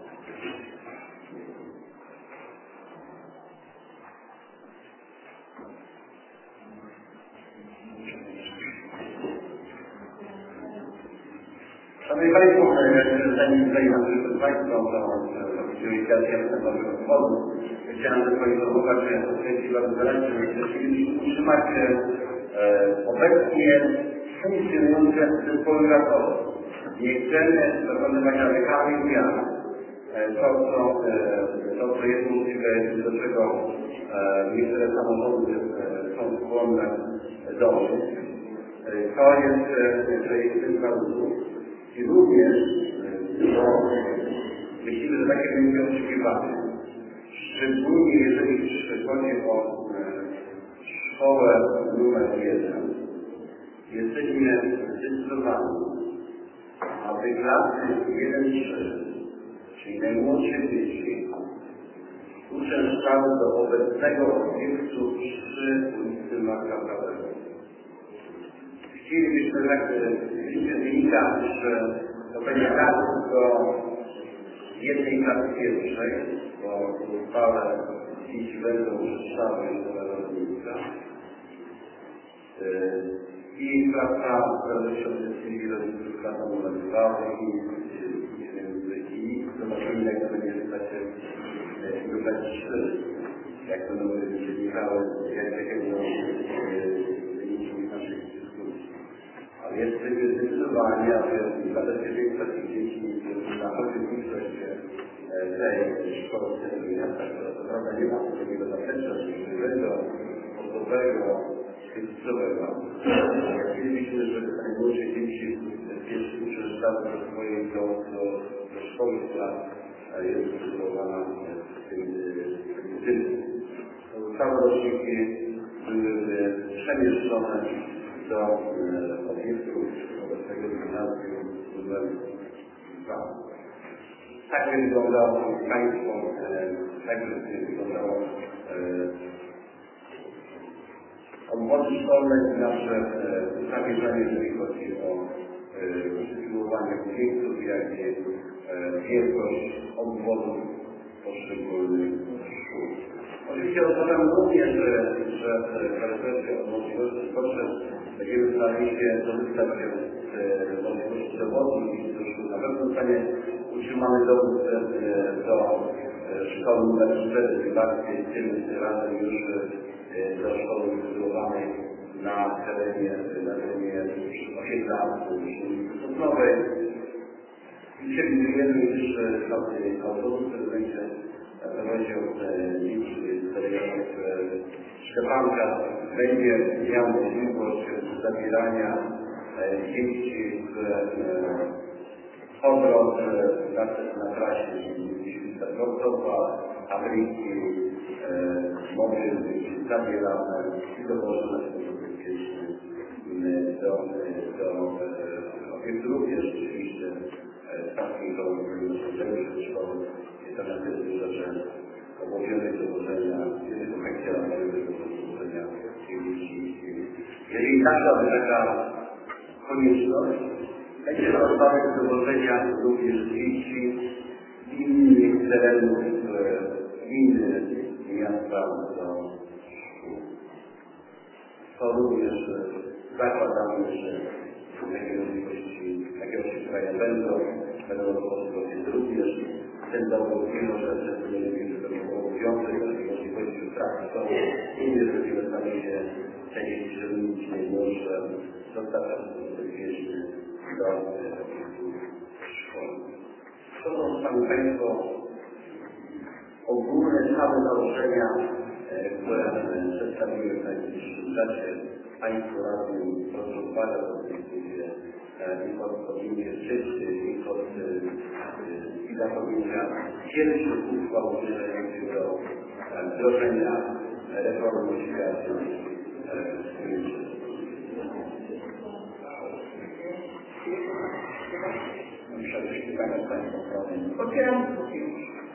Szanowni Państwo, zanim tutaj na Państwa do komunikacji nowego obwodu, chciałem poinformować, że w tej chwili wyraźnie utrzymać obecnie funkcjonujące zespoły rasowe. Nie chcemy dokonywać radykalnych zmian. To, co, to, co jest możliwe, do czego niektóre samorządy są skłonne dążyć, to jest, że jest tym warunków. I również, bo myślimy, że takie będzie oczekiwane. Szczególnie jeżeli chodzi o szkołę numer jeden, jesteśmy zdecydowani, aby klasy jeden trzy, czyli najmłodsze dzieci, uczęszczały dopuszczamy do obecnego obiektu przy ulicy Markantowego. Chcielibyśmy tak wynika, że to będzie raz do jednej klasy pierwszej, bo uchwale dzieci będą uczęszczały do narodownika. I klasa cywili rodziców, klasa numer dwa i zobaczymy, jak to będzie stać się grupa trzy, jak to będą wynikały, jak takiego wyniki naszych dyskusji. Ale jest zdecydowanie, aby dla bezpieczeństwa tych dzieci na chodźnictwość tej szkoły w miastach, która to prawda nie ma takiego zaplecza żywego, podstawowego, świetlicowego. Chcielibyśmy, żeby najmłodsze dzieci bezpiecznie uczęszczały do swojej do, do, do szkoły, która jest usytuowana w tym budynku. Całe roczniki były przemieszczone do obiektów obecnego gimnazjum numer dwa. Tak wyglądało państwo, tak wyglądało obwody szkolne i nasze zamierzenie, jeżeli chodzi o usytuowanie obiektów, jak i wielkość obwodów poszczególnych szkół. Oczywiście odpadamy również, że, że kwestia od możliwości potrzeb będziemy starali się korzystać z możliwości dowodu i do szkół. Na pewno zostanie utrzymany dowód do szkoły numer cztery, tym bardziej tym razem już do szkoły usytuowanej na terenie, na terenie osiedla Sosnowej. Przewidujemy już autobus, który będzie dowoził dzieci z rejonów Szczepanka, będzie miał możliwość zabierania dzieci w powrót na trasie Świętokrzyżowa, Afryki, mobil być zabierane i dowożone w sposób bezpieczny do, do obiektu również oczywiście takiej do szkoły. Jest to na tyle, że obowiązek dowożenia, jest to kwestia obowiązek dowożenia dzieci. Jeżeli taka taka konieczność, będzie to obowiązek dowożenia również dzieci z innych terenów, innych miasta do szkół. To również zakładamy, że takie możliwości, takie oczekiwania będą, będą rozpoczęte również. Ten dowód nie może przedstawić, że to był obowiązek, ale możliwości w trakcie są inne, że nie dostanie się części kierownicy nie może dostarczać bezpiecznie do szkoły. To są, Szanowni Państwo, ogólne same założenia, które przedstawimy w najbliższym czasie. Państwo razem proszę uwagę do dyskusję i podjęcie wszystkich i pod i zapowiednia pierwszych uchwał zmierzających do wdrożenia reformy oświaty Otwieram dyskusję.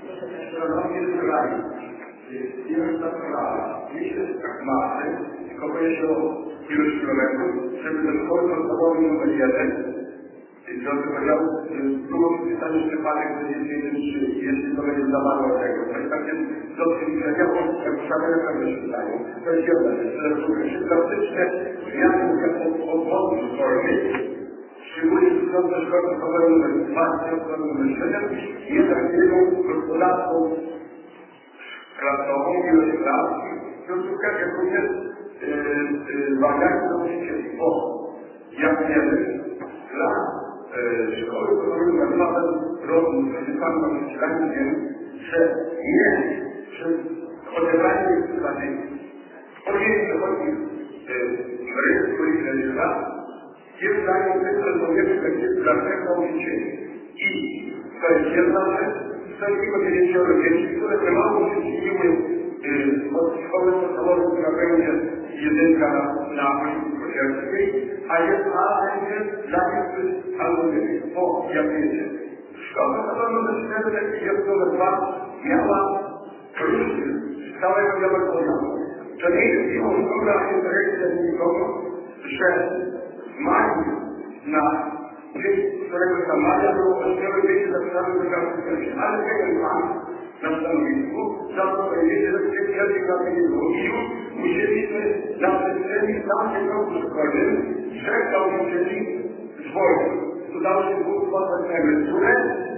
Pierwsza sprawa, jeśli jest tak mały, kogoś do iluś kilometrów, żeby do szkoły podstawowej numer jeden, do tego drugą pisanie Szczepanek dwadzieścia trzy, jeśli to będzie za mało tego. To jest takie dosyć wiadomo, jak szanowne pewne pytanie. To jest jedna rzecz, że praktyczne zmiany obwodów szkolnych, szczególnie dotyczące szkoły podstawowej numer dwa, szkoły numer siedem, jest takiego gospodarstwo klasową, ilość klas, w związku jak również warianty nauczycieli, bo jak wiemy, dla szkoły podstawowej numer dwa roku z Panem nauczycielami wiem, że nie przez odebranie eksploatacji podjęcie chodzi rys, który leżywa, jest dla nią wyprezowiemy będzie dla trzech nauczycieli. I to jest jedna rzecz, to jest tylko dziewięcioro dzieci, które nie mogą się przyjmują od szkoły podstawowej, która będzie jedynka na ulicy Kozielskiej, a jest A będzie dla nich albo nie, bo jak wiecie, szkoła podstawowa numer cztery, jak jest numer dwa, miała różny całego diabolizowania. To nie jest wyjątkowa intencja nikogo, że mają na dzień, którego tam Maria było kościoły, wiecie, zapisane do każdej ale ten pan na stanowisku, za to powiedzieć, że przecież na tej drogi musieliśmy na przestrzeni tamtych roku szkolnym trzech nauczycieli zwolnić. Udało się dwóch spłacać na emeryturę,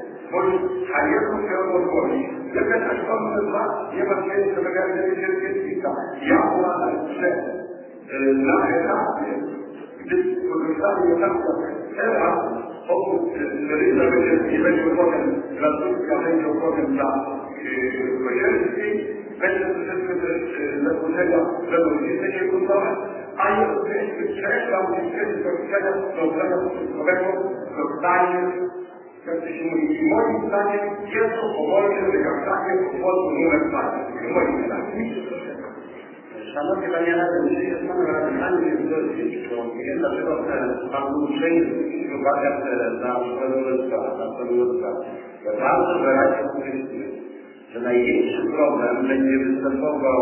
a jedną trzeba odwozić. Jaka ta szkoła dwa nie ma się do wygrania cierpiętnika. Ja uważam, że na etapie, gdy korzystamy z etapia teraz, oprócz Ryza nie będzie potem dla Turka, będzie potem dla Kozielskiej, będzie troszeczkę też zakłócenia redukcyjne się kursowe, a jednocześnie trzech nauczycieli do uczenia nauczania początkowego zostanie, jak to się mówi, i moim zdaniem jest to powolne wygasanie obwodu numer dwa. Moim zdaniem. Szanowni Panie Radny, czy jest Pan radykalnie zgodzić, bo nie wiem dlaczego Pan był uprzejmy uwagę na przykład na przykład ja bardzo wyraźnie określił, że największy problem będzie występował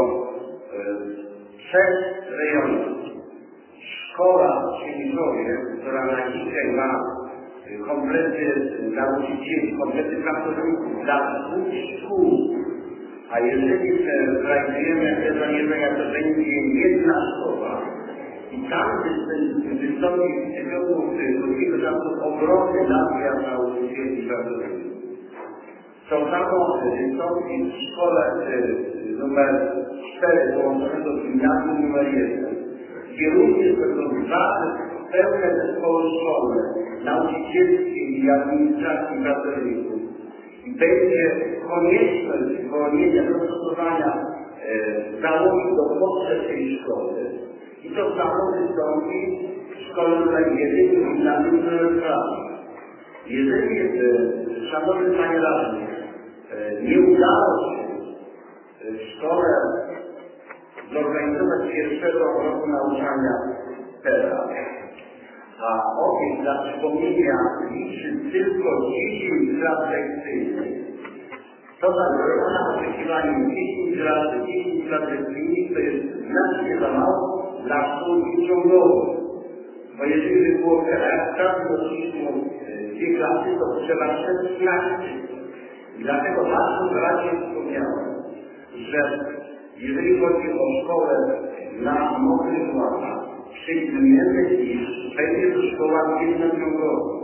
w trzech rejonach. Szkoła w Siemizowie, która na dzisiaj ma komplety nauczycieli, komplety pracowników dla dwóch szkół. A jeżeli zrealizujemy te zamierzenia, to będzie jedna szkoła i tam wystąpi w ciągu krótkiego czasu ogromny nadmiar nauczycieli i pracowników. To samo wystąpi w szkole numer cztery połączonego z gimnazjum numer jeden, gdzie również będą dwa pełne zespoły szkolne, nauczycielskie i administracji pracowników. Będzie konieczność zwolnienia dostosowania e, załogi do potrzeb tej szkoły. I to samo wystąpi w szkole numer jeden i na tym numer dwa. Jeżeli, e, szanowny Panie Radny, e, nie udało się e, w szkole zorganizować pierwszego roku nauczania teraz, a obiekt dla przypomnienia liczy tylko dziesięć lat lekcyjnych, to na oczekiwanie dziesięć lat, dziesięć lat lekcyjnych to jest znacznie za mało dla szkół ciągowych. Bo jeżeli by było teraz roczniku dwie klasy, to potrzeba szesnaście. Dlatego bardzo wyraźnie wspomniałem, że jeżeli chodzi o szkołę na mokrych łapach, przewidujemy, iż będzie to szkoła jednociągowa.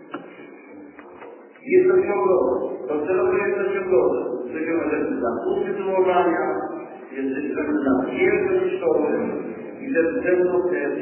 Jednociągowa. To celowo jednociągowe. Będziemy rzeczy dla usytuowania, jest rzeczy dla wielkiej szkoły i ze względu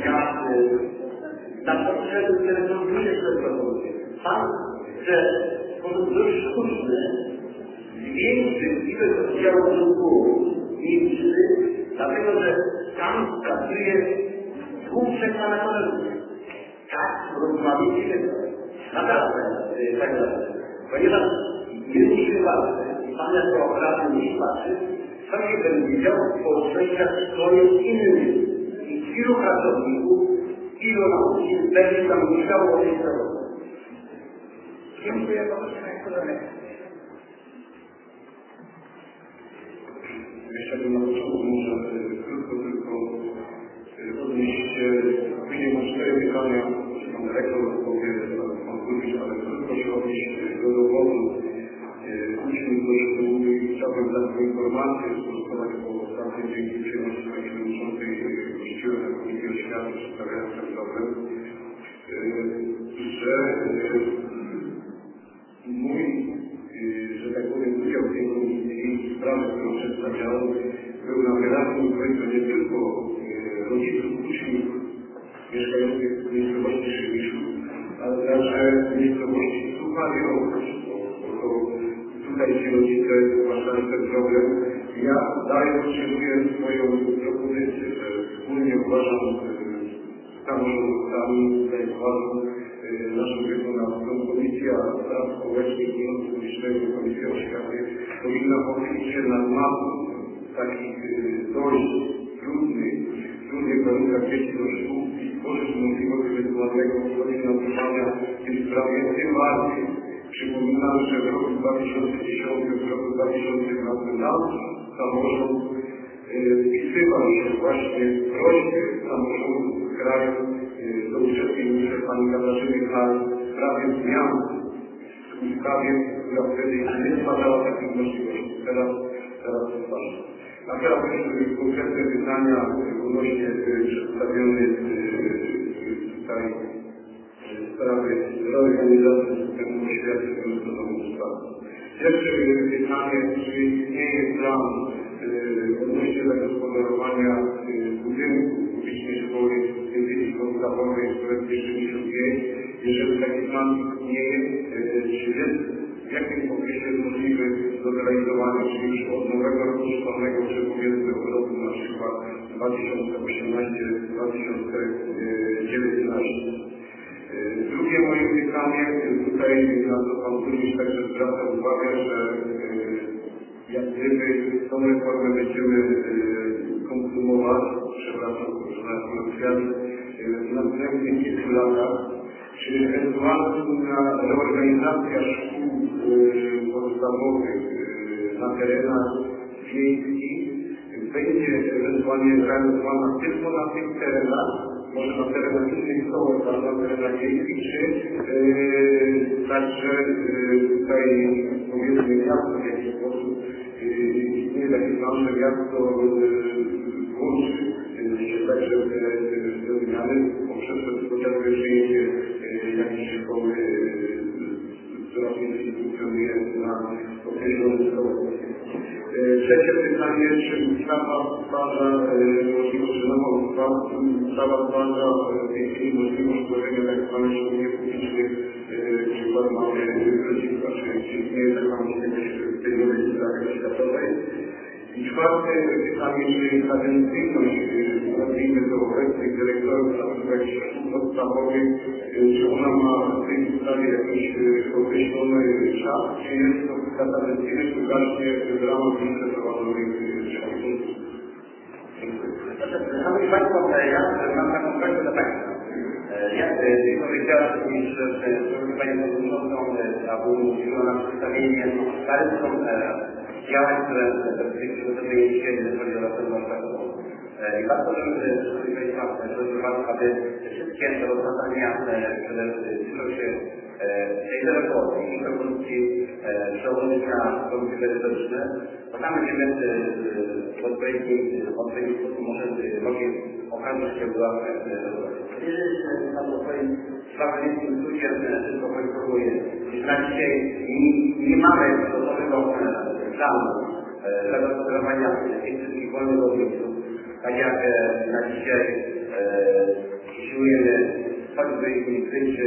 na potrzeby, które są wyższe propozycje. Pan chce w sposób dość sztuczny zwiększyć ilość oddziałów szkół niższy, dlatego że tam pracuje dwóch, trzech pana kolegów. Tak, rozmawiamy naprawdę, tak dalej. Ponieważ nie musimy patrzeć, i pan jako radny nie patrzy, co nie będzie widział w społecznościach szkoły innych. I ilu pracowników, ilu nauczycieli będzie tam musiało rejestrować. Dziękuję bardzo, panie koledze. Chciałbym na początku może krótko tylko odnieść się, później mam cztery pytania, czy pan dyrektor odpowie, pan burmistrz, ale krótko się odnieść do dowodu uczniów do szkoły i chciałbym dać informację, sprostować po ostatnim dzięki przyjemności swojej przewodniczącej gościłem na Komisji Oświaty przedstawiając ten problem, że mój, że tak powiem, udział w tej komisji sprawy, którą przedstawiałem, był na wyraźnym projekcie nie tylko rodziców uczniów mieszkających w miejscowości Szywiszu, ale także w miejscowości Suchariów, bo tutaj ci rodzice zgłaszali ten problem. Ja dalej podtrzymuję swoją propozycję, że wspólnie uważam z samorządowcami, tutaj uważam naszą wykonawcą, Komisja Spraw Społecznych i Publicznego, Komisja Oświaty powinna pochylić się nad masą takich dość trudnych, trudnych warunkach dzieci do szkół i stworzyć możliwość ewentualnego nauczania w tej sprawie, tym bardziej, Przypominam, że w roku dwa tysiące dziesiątym, w roku dwa tysiące jedenastym samorząd wpisywał się właśnie w prośbę samorządu kraju do ówczesnej minister pani Katarzyny Hall w sprawie zmian w ustawie, która wtedy nie stwarzała takich możliwości. Teraz, teraz to stwarza. A teraz już konkretne pytania odnośnie przedstawionych tutaj sprawy reorganizacji systemu oświaty w Narodowym Ustawie. Pierwsze pytanie, czy istnieje plan odnośnie zagospodarowania budynku publicznej szkoły języki podstawowej w projekcie sześćdziesiąt pięć. Jeżeli taki plan istnieje, czy jest, w jakim okresie jest możliwy do zrealizowania, czyli już od nowego roku szkolnego, czy powiedzmy od roku na przykład dwa tysiące osiemnasty do dwa tysiące dziewiętnasty. Drugie moje pytanie, tutaj na to Pan Burmistrz także zwraca uwagę, że jak gdyby tą reformę będziemy konsumować, przepraszam, że kolokwialnie, w następnych kilku latach, czy ewentualna reorganizacja szkół podstawowych na terenach wiejskich będzie ewentualnie realizowana tylko na tych terenach, może na terenach innych szkołek, ale na terenach wiejskich, czy yy, także yy, tutaj powiedzmy miasto w jakiś sposób istnieje takie plan, że miasto włączy się także w te zmiany poprzez chociażby przyjęcie jakiejś szkoły, która funkcjonuje na określonym szkołach. Trzecie pytanie, czy ustawa stwarza możliwość, że nowa ustawa stwarza w tej chwili możliwość tworzenia tak zwanych szkół niepublicznych, przykład mamy rodzictwa, czy istnieje taka możliwość w tej nowej ustawie oświatowej. I czwarte pytanie, czy kadencyjność, nazwijmy to obecnych dyrektorów placówek szkół podstawowych, czy ona ma w tej ustawie jakiś określony czas, czy jest to kadencyjność ugaśnie w ramach miejsca prowadzonych szkół? Szanowni Państwo, ja mam taką prośbę do Państwa. Ja powiedziałem, że Panie Przewodniczącą, aby umożliwiło nam przedstawienie zarysów działań, które przygotowuje dzisiaj, jeżeli chodzi o reformę oświatową. I bardzo proszę Was, aby wszystkie rozwiązania, które tyczą się tej reformy i propozycji przełożyć na produkty merytoryczne, to tam będziemy w odpowiedni sposób mogli okazać się była jeżeli Pan po swoim sprawiedliwym studium tylko poinformuje, że na dzisiaj nie, nie mamy gotowego planu zagospodarowania tych wszystkich wolnych obiektów, tak jak na dzisiaj usiłujemy choćby ich krycie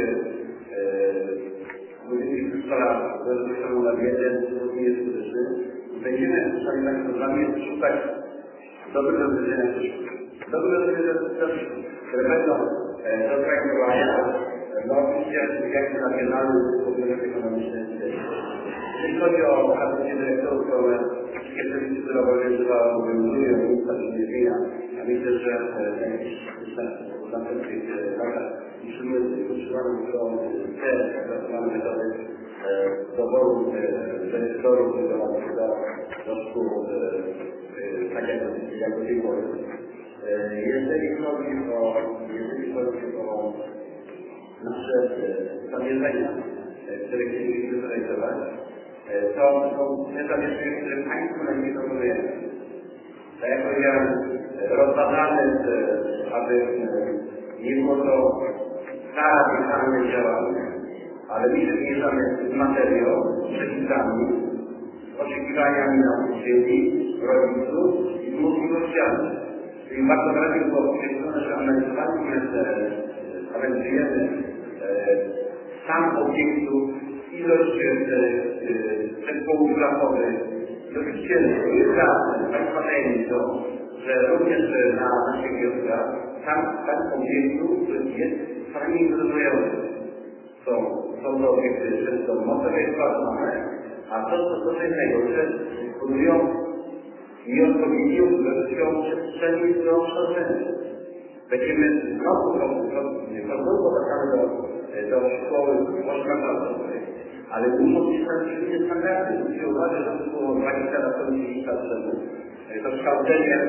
budynki przedszkola, które są na jeden, to nie jest skuteczny. Będziemy, szanowni Państwo, dla mnie szukać dobrych rozwiązania w przyszłości. Dobre rozwiązania w przyszłości, które będą do traktowania no oczywiście jak nacjonalny podmiot ekonomiczny. Jeśli chodzi o kategorie dyrektorów, to wszystkie przepisy, które obowiązują ustawę nie zmienia. Ja myślę, że w następnych latach musimy utrzymać to te zastosowane metody doboru dyrektorów do szkół, tak jak do tej pory. Jeżeli chodzi o, jeżeli chodzi o nasze zamierzenia, które chcielibyśmy zrealizować, to są te zamierzenia, które Państwu na nie proponujemy. Tak jak powiedziałem, rozważamy, aby nie było to radykalne działanie, ale my się zmierzamy z materią, przepisami, oczekiwaniami nauczycieli, rodziców i z możliwościami. Czyli bardzo wyraźnie było powiedziane, że analizowaliśmy, analizujemy sam obiektu, ilość zespołów klasowych. Oczywiście jest jasne, Państwa tajemnicą, że również na naszych wioskach sam stan obiektu jest fajnie imprezujący. Są, są to obiekty często mocno wyeksploatowane, a to, co to jest najgorsze, budują i odpowiednią wersją przestrzeni do kształcenia. Będziemy znowu znowu powracamy do, do szkoły oświatowej, ale muszą być inne standardy. Musi uważać, że to było dwadzieścia lat temu, to kształcenie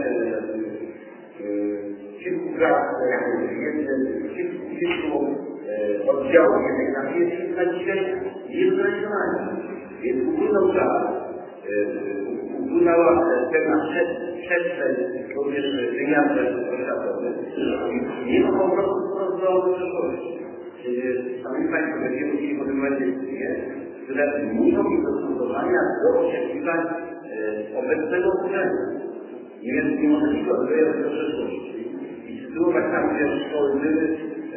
kilku lat, kilku, kilku oddziałów jednej na jest na dzisiaj jednonacionalnie. Więc upłynął czas, upłynęła pewna przestrzeń również wymiar oświatowy. Nie ma po prostu do przeszłości. Szanowni Państwo, będziemy musieli podejmować decyzje, które muszą być dostosowania do oczekiwań obecnego urzędu. Nie wiem, nie może tylko odbierać do przeszłości i sytuować tam, gdzie szkoły były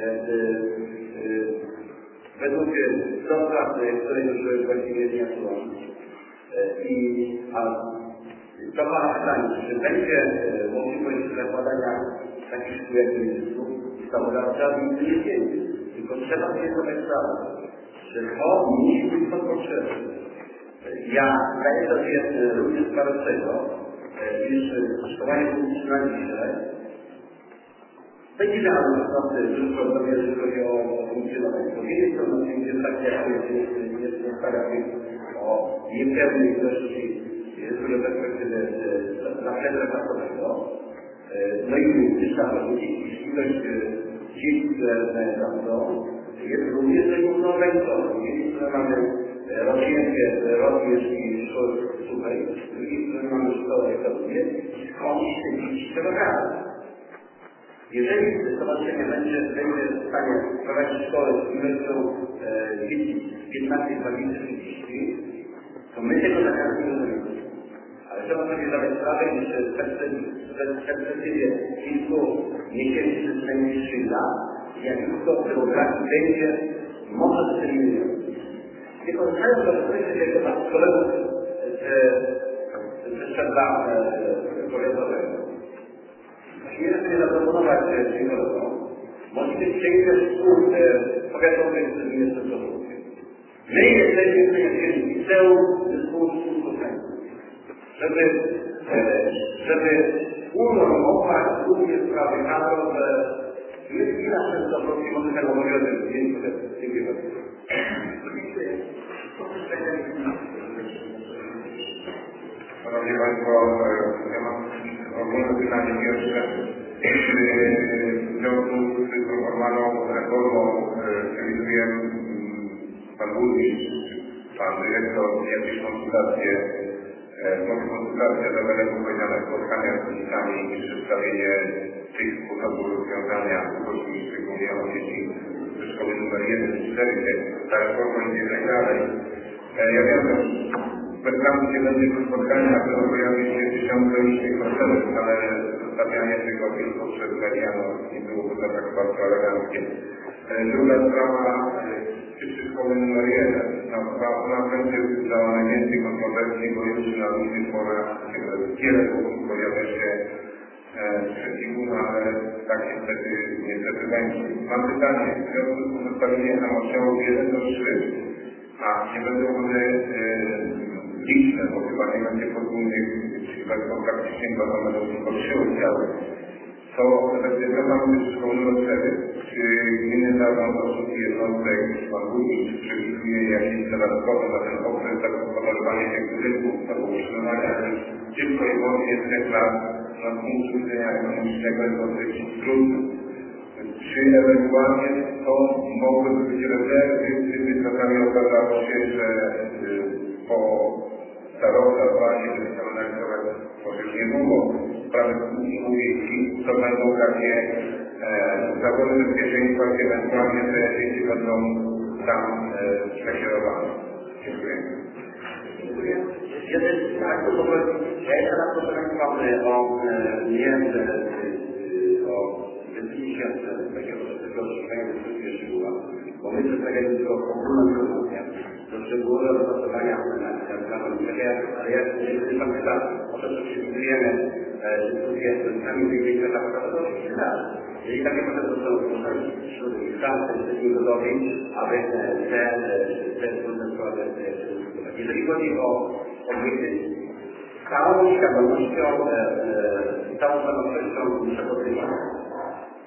według zasad, które już właściwie nie są. I to ma pytanie, czy będzie możliwość zakładania takich szkół jak ministrów ustawodawca i nie wiemy. Tylko trzeba sobie zadać sprawę, że to musi być to potrzebne. Ja zdaję sobie również sprawę z tego, iż szkołanie publiczne dzisiaj będzie miało naprawdę dużo do mnie, jeżeli chodzi o funkcjonowanie. Po jednej stronie jest takie, jest ustawiamy o niepełnej ilości, które perspektywy na przerwę pracowego. No i ilość dzieci, które tam są, jest również regulowaną. Z jednej strony mamy rozwinięcie rozwój i szkoły słuchaj, z drugiej strony mamy szkołę ekologię i skąd te dzieci trzeba brać. Jeżeli stowarzyszenie będzie, będzie w stanie prowadzić szkołę z ilością dzieci piętnaście, dwadzieścia, trzydzieści, to my tego zakazu nie zrobimy. Ale trzeba sobie zdawać sprawę, że w perspektywie kilku miesięcy czy najmniejszych lat, jak tylko demografii będzie może determinujący. Nie korzystając z odpowiedzi tego na kolegów ze szczebla powiatowego. Musimy sobie zaproponować tym kolegom, możliwie przejście szkół powiatowych z ministerstwem. My jesteśmy w tej chwili liceum zespołu szkół powszechnych. Żeby, żeby unormować głównie sprawy kadrowe, jest chwila często polski może tego obowiązek. Dziękuję bardzo. Szanowni Państwo, ja mam ogólne pytanie pierwsze. W związku z tą formalną reformą przewiduje Pan Burmistrz, Pan Dyrektor jakieś konsultacje, może konsultacje zawarte powiedziane spotkania z rodzicami i przedstawienie tych sposobów rozwiązania uproszczeń, szczególnie o dzieci ze szkoły numer jeden i cztery, gdzie ta reforma idzie tak dalej. Ja wiem, że spotkamy się będzie to spotkanie, na którym pojawi się tysiące różnych koncertów, ale zostawianie tego tylko przed media nie byłoby to tak bardzo eleganckie. Druga sprawa, czy przy szkole numer jeden, ona będzie wzbudzała najwięcej kontrowersji, bo już na różnych forach wiele osób pojawia się sprzeciwu, ale tak niestety, niestety będzie. Mam pytanie, w związku z zostawieniem nam oddziału jeden do trzy, a nie będą one liczne, bo chyba nie będzie podwójnych, czyli będą praktycznie chyba będą tylko trzy oddziały. To zdecydowanie z szkoły numer cztery, czy gminy zarząd osób i jednostek, Pan Burmistrz przewiduje jakieś dodatkowe na ten okres zagospodarowania tych budynków albo utrzymywania tylko i wyłącznie trzech lat na punkt widzenia ekonomicznego i dosyć trudny. Czy ewentualnie to mogłyby być rezerwy, gdyby czasami okazało się, że po za rok, za dwa nie będziemy analizować, może już niedługo, sprawy wiejskich, to będą takie e, zawody bezpieczeństwa, gdzie ewentualnie te dzieci będą tam e, przekierowane. Dziękuję. Dziękuję. Jeden tak, to bo ja jeszcze raz proszę Państwa o nie o definicję takiego rozszerzenia dyskusji szczegóła, bo my przedstawiamy tylko ogólną informację do szczegółowego rozpracowania ale jak nie pamiętam, o to, że przewidujemy dyskusję z rodzicami tych dzieci na to oczywiście tak. Jeżeli takie procesy są wśród instancji, jesteśmy gotowi, aby te trudne sprawy dyskutować. Jeżeli chodzi o obiekty, całą świadomością, całą stanowczością muszę podkreślić,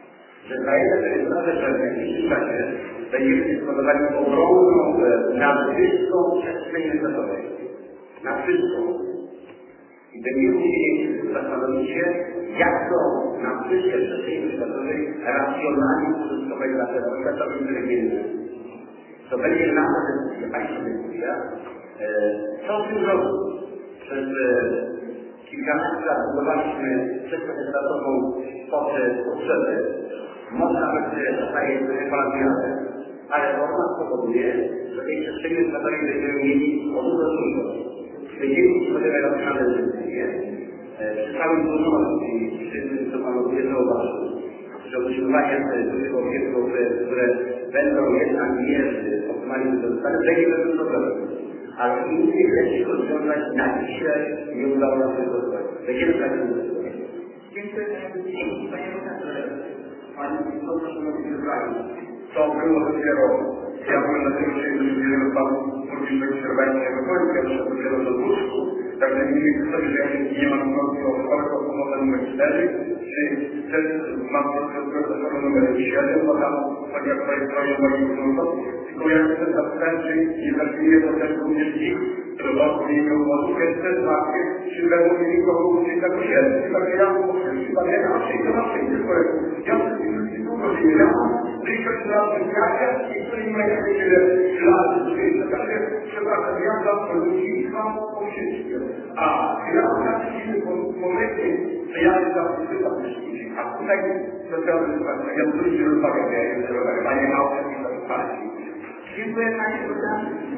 że zdajemy sobie sprawę, że w najbliższym czasie będziemy dysponowali ogromną, nadwyżką przestrzeni światowej. Nadwyżką. I będziemy musieli zastanowić się, jak to nadwyżkę przestrzeni światowej racjonalnie użytkować dla tego światowym pielęgnięcia. To będzie nasza dyskusja, Państwa dyskusja. Co w tym roku? Przez kilkanaście lat budowaliśmy przedświatową kwotę potrzeby. Może nawet zostaje ponad miliardę. Ale ona spowoduje, że tej przestrzeni światowej będziemy mieli o dużo dużo. Będziemy podejmować racjonalne decyzje. Przy całym trudności, wszyscy co Panu zauważył, że utrzymywanie dużych obiektów, które będą jednak nie optymalnie wykorzystane, będzie pewnym problemem. Ale innych rzeczy rozwiązać na dzisiaj nie udało nam się rozwiązać. Będziemy tak rozwiązać. Dziękuję Panie Redaktorze. Pani Profesor, Szanowni Wybrani, to było dopiero, ja byłem na tym przyjemnym Panu Burmistrzem Sierbańskiego końca, jeszcze dopiero do Burzku, także nie wiem sobie, że ja nie mam kontroli o szkolę pomocy numer cztery, czy też mam profesora numer siedem, bo tam chodzi o swoje stronie moich wnusów, tylko ja chcę zapytać, czy nie zaczniemy to też również ich, że w imieniu osób jest też markie, czy będą mieli kogo uczyć na posiedzeniu. Także ja chyba nie mam przyjdzie na przyjdzie swojego. Ja wszystkich długo żyję, ja mam tysiąc lat w krasie, i którymi mają tyle lat życia. Także przepraszam, ja zawsze ludzi mam po wszystkim. A ja mam takiej momencie, że ja nie zawsze pytam wszystkich. A tutaj to trzeba wysłać, ja wrócić rozmawiam, ja jestem rozmawiam, a nie ma opcji na partii. Dziękuję Panie Redaktorze.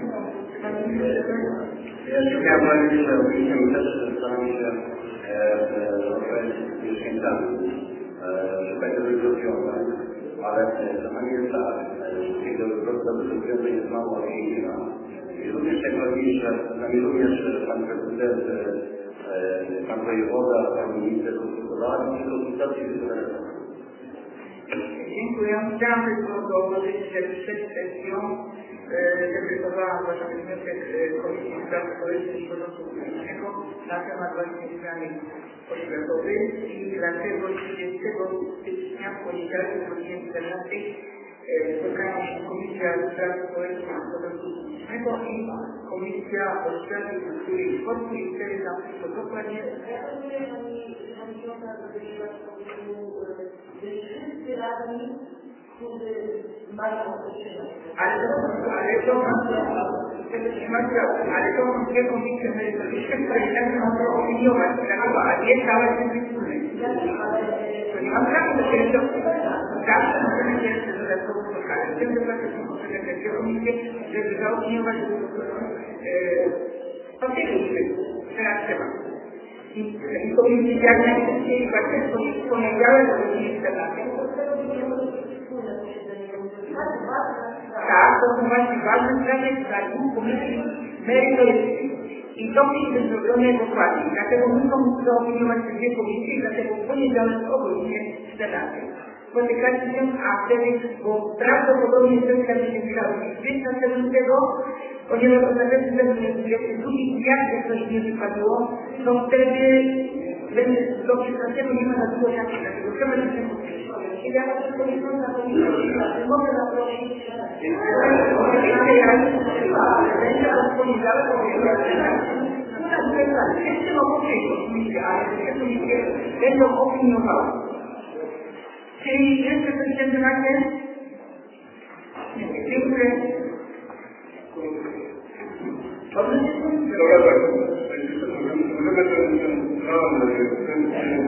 Ja się miałem powiedzieć, że oczywiście my też staramy się rozmawiać z mieszkańcami, szukać dobrych rozwiązań, ale to nie jest tak, że tych dobrych rozwiązań jest mało, ale jej nie ma. I również najważniejsze, nami również Pan Prezydent, Pan Wojewoda, Pan Minister konsultowali się konsultacje wykonane. Dziękuję. Chciałam tylko dołożyć, że przed sesją dekretowałam właśnie wniosek Komisji Spraw Społecznych i Porządku Publicznego na temat właśnie zmiany oświatowej i dlatego trzydziestego stycznia w poniedziałek o godzinie czternastej spotkają się Komisja Spraw Społecznych i Porządku Publicznego i Komisja Oświaty, Kultury i Sportu i wtedy tam wszystko dokładnie. Wszyscy radni, którzy mają otrzymać. Ale to, ale to ale to są dwie komisje merytoryczne, które tak mogą opiniować, a nie całe te wspólne. To nie mam prawa do tego, zawsze możemy się jeszcze dodatkowo spotkać. W tym wypadku są potrzebne te dwie komisje, żeby zaopiniować papiery, teraz trzeba. I komisji jak najszybciej właśnie w poniedziałek do godziny czternastej. Tak, to są właśnie ważne sprawy dla dwóch komisji merytorycznych. I to musi być zrobione dokładnie. Dlatego muszą zaopiniować te dwie komisje, dlatego w poniedziałek o godzinie czternastej. Spotykać się, a wtedy, bo prawdopodobnie sesja będzie musiała być dwudziestego lutego, ponieważ ostatecznie będzie dwudziesty drugi, jakby coś nie wypadło, to wtedy będzie do trzydziestego nie ma na długo czasu, dlatego trzeba się skupić. I ja was proszę na komisję, mogę zaprosić. Oczywiście ja będzie od poniedziałek o godzinie czternastej. Wszyscy mogą przyjść do komisji, ale te komisje będą opiniowały. Czyli jeszcze coś w tym temacie? Nie, dziękuję. Dobra, tak. Możemy ten plan, ten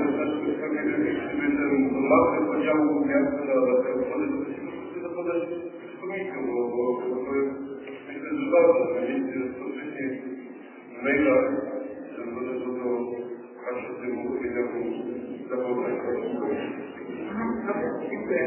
masę podziału miasta na te osoby, to podać z komisją, bo to jest myślę, że ważne, że jest dosycznie maila, że to do każdego typu wydziału zawodowej. Dziękuję.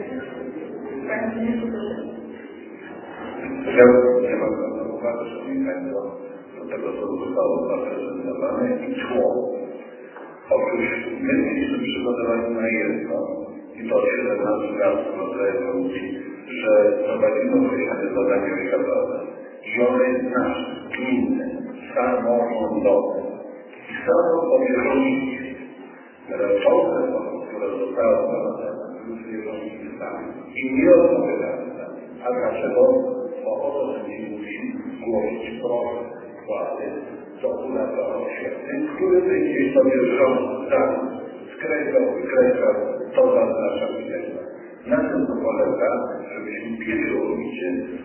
Ja nie mam na uwagę, Szanowni Państwo, do tego, co zostało zaprezentowane i tło. Otóż my mieliśmy przygotować na jedno i to siedemnaście lat rodzaju ludzi, że prowadzimy określone zadanie oświatowe. I ono jest nasze, gminne, samorządowe. I samo powierzyć reformę, która została funkcjonują sami i nie odpowiadają sami. A dlaczego? Bo o to będzie musi głosić proces władzy, co uratował świetny, który będzie sobie rząd sam skreślał, wykreślał, to zaznacza i tak dalej. Na tym to polega, żebyśmy pieczołowicie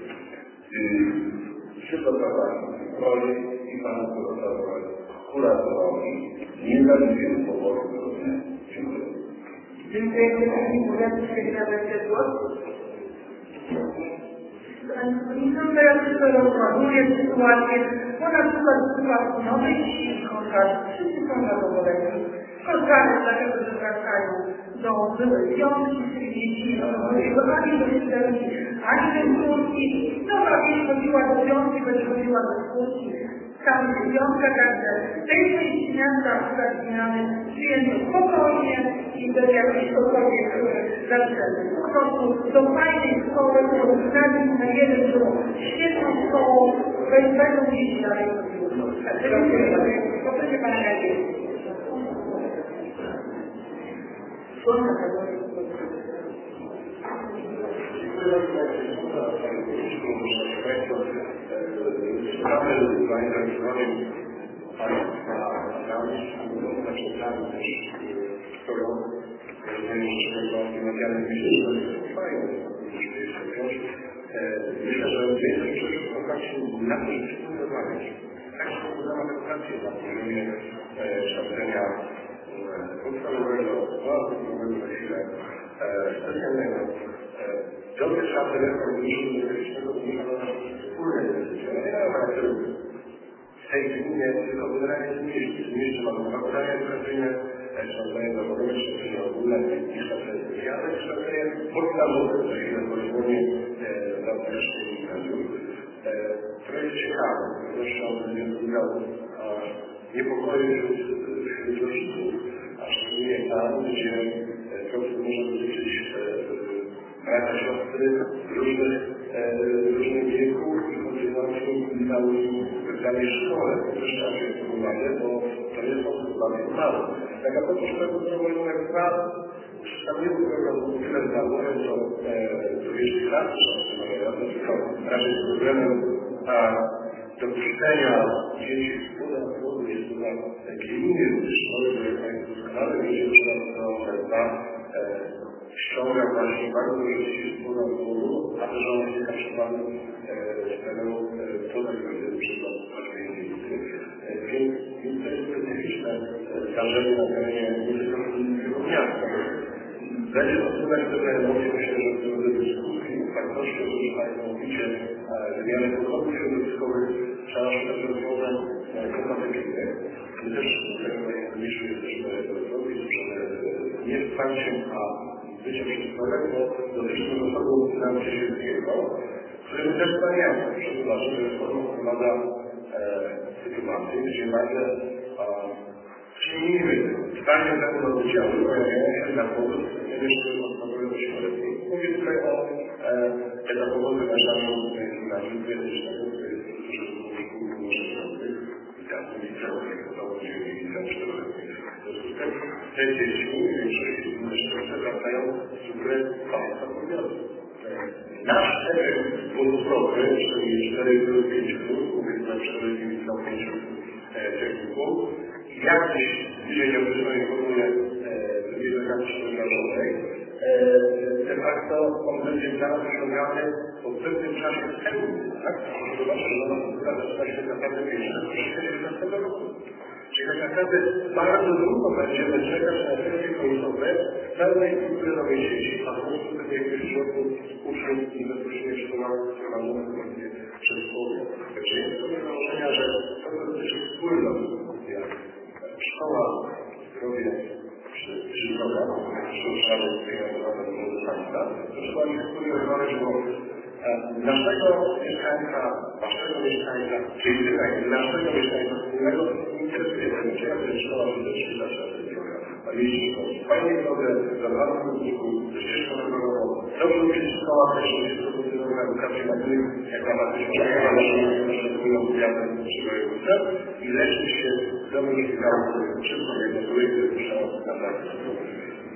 yy, przygotowali projekt i panu kuratorowi, kuratorowi nie zaliczył powodu trudne. Dziękuję. Dziękuję. Dziękuję. Komisjon teraz rozładuje sytuację, bo na przykład w przypadku nowej sieci kontraktów wszyscy są zadowoleni. Kontrakty dlatego, że wracają do byłej związki, czyli dzieci, ani do średni, ani do skórki. Nowa wieś chodziła do związki, będzie chodziła do skórki. Tam jest związka, także w tej części miasta akurat zmiany przyjęto spokojnie i bez jakiejś cokolwiek zaczęły. Po prostu do fajnej szkoły, którą znaleźli na jeden rok. Świetną szkołą, będą dzieci dalej chodziły. Proszę pana Gadzie. Sprawy zainteresowaniem Państwa nami, zaczynamy też skoro najmniejszego wymawianych myślę, że trwają, że jest wciąż. Myślę, że więcej rzeczy w kontakcie na to, że chcemy rozmawiać. Tak się udało edukację na poziomie kształcenia podstawowego, podstawowego na chwilę specjalnego. Dobry czas telefon technicznego zmierza na nasze wspólne decyzje. Ale nie ma charakteru w tej gminie, tylko generalnie zmieści. Zmieści mamy badania edukacyjne, kształcenie zawodowe, kształcenie ogólne i kształcenie specjalne, kształcenie podstawowe, za chwilę pozwolenie na wreszcie gimnazjum. To jest ciekawe, zresztą będzie wyglądał niepokoju wśród rodziców, a szczególnie tam, gdzie to może dotyczyć bracia, siostry różnych, różnych wieków i kontynuacji w danej szkole. To też trzeba się w uwagę, bo to nie są bardzo małe. Tak a propos tego programu jak dwa, przedstawiłem program tyle znalazłem, co dwieście lat, tylko raczej z problemem dopuszczenia dzieci w młodych jest to takie inne szkoły, które jak Państwo doskonale wiecie, że to dwa ściąga właśnie bardzo dużo dzieci z młodu, a też one się na przykład z terenu trudnych przykład choćby innej. Więc to jest specyficzne zdarzenie na terenie nie tylko tego miasta. Będzie to wpływać pewne emocje, myślę, że w tym dyskusji wartości, o których Państwo mówicie, wymiany podchodów środowiskowych, trzeba szukać rozwiązań kompetencyjnych. My też w tego najmniejszy jesteśmy zrobić, że nie wsparciem, a byciem przeciwstawem, bo dotyczymy zasobu nauki świeckiego, którym też stawiamy. Przyznam, że reforma wprowadza sytuację, gdzie nagle przyjmijmy zdanie tego nauczycielu, pojawiają się na powód jeszcze podstawowego środka. Mówię tutaj o pedagogów wyrażaniu gimnazjum fizycznego, który jest dużo szkół młodzieżowych i każdy liceum, jak to założyli liceum czteroletnie. W związku z tym te dzieci, większość szkoły wracają z góry państwa podmiotu. Nasz efekt bonusrowy, czyli cztery plus pięć plus, mówię na cztery plus pięć techników, jak gdzieś bliżej nie określonej formule edukacji szkoleniowej, de facto on będzie dla nas osiągany po pewnym czasie w pełni, tak? Zobaczcie, że ona zaczyna się naprawdę pierwsze w dziewiętnastego roku. Czyli tak naprawdę bardzo długo będziemy czekać na efekty końcowe pełnej kulturowej sieci, a w związku z tym jakiegoś środku uczniów i bezpośrednio w szkołach prowadzonych właśnie przez szkołę. Takže jest to do założenia, że to dotyczy wspólnot, jak szkoła, zdrowie, czy życiowa, czy obszary finansowane do państwa, to trzeba mieć wspólnie rozmawiać, bo naszego mieszkańca, waszego mieszkańca, czyli tutaj naszego mieszkańca wspólnego interesuje ten ciekawe, że szkoła będzie trzymać na ten program. A jeśli to fajnie drogę, za dwa pracowników, ze ścieżką rowerową, dobrze uczyć szkoła, też jest to funkcjonowana edukacja na tym, jak na was jest możliwa, że wspólną zjadem przyjmujemy cel i leczyć się w domu szpitalnym, szybko jego projekty, muszą na tak.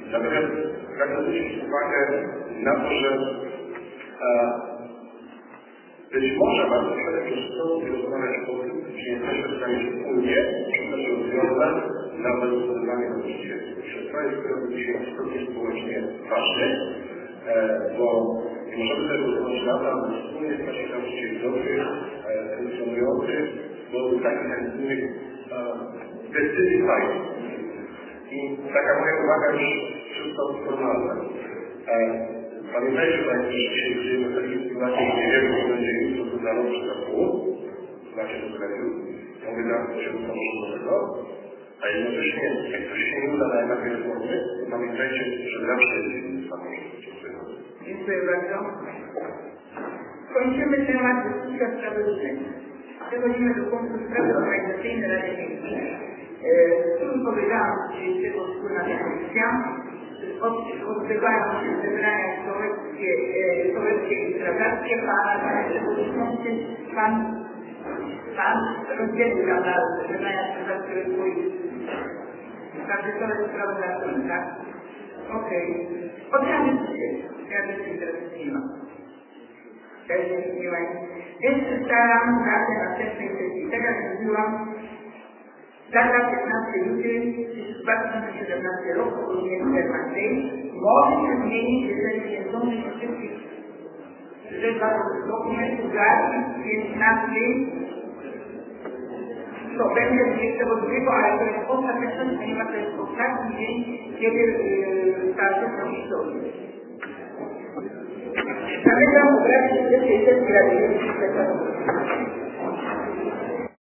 Natomiast pragnę zwrócić uwagę na to, że e, być może bardzo szereg rozsądnie rozmawiać o tym, czy jesteśmy w stanie wspólnie szukać rozwiązań na wystosowanie nauczycieli. To jest, który dzisiaj istotnie społecznie ważny, e, bo nie możemy sobie uznać lata, aby wspólnie stać się nauczycieli dobrych, e, funkcjonujących, bo takich chętnych decyzji fajnych. I taka moja uwaga już wszystko formalna. E, Pamiętajcie Państwo, że dzisiaj żyjemy w takiej sytuacji, że nie wiemy, co będzie jutro, co za rok, czy za pół. Znacie to sklepu. Mówię na poziomie samorządowego. A jednocześnie, jak coś się nie uda na etapie reformy, to pamiętajcie, że zawsze jest inny samorząd. Dziękuję bardzo. Kończymy temat dyskusji o sprawie różnych. Przechodzimy do punktu sprawy organizacyjnej Rady Miejskiej. W którym powiedziałam, że jest tego wspólna dyskusja. Odbywają się zebrania sołeckie, sołeckie i strażackie. Pan przewodniczący, pan, pan rozdzielił nam na zebrania strażackie rozwoju. Także to jest sprawa dla strony, tak? Okej. Ocena dyskusji. Ja dyskusji teraz nie ma. Też nie ma. Więc przedstawiam datę następnej sesji. Tak jak mówiłam, data piętnastego lutego dwa tysiące siedemnastego roku, ogólnie czternastej, może się zmienić, jeżeli nie zdąży się wszystkich dokumentów zgłosić, piętnastego, to będzie dwudziestego drugiego, ale to jest ostateczne, ponieważ to jest ostatni dzień, kiedy yy, ta sesja historii. Zamykam obrady dwudziestej sesji Rady Miejskiej.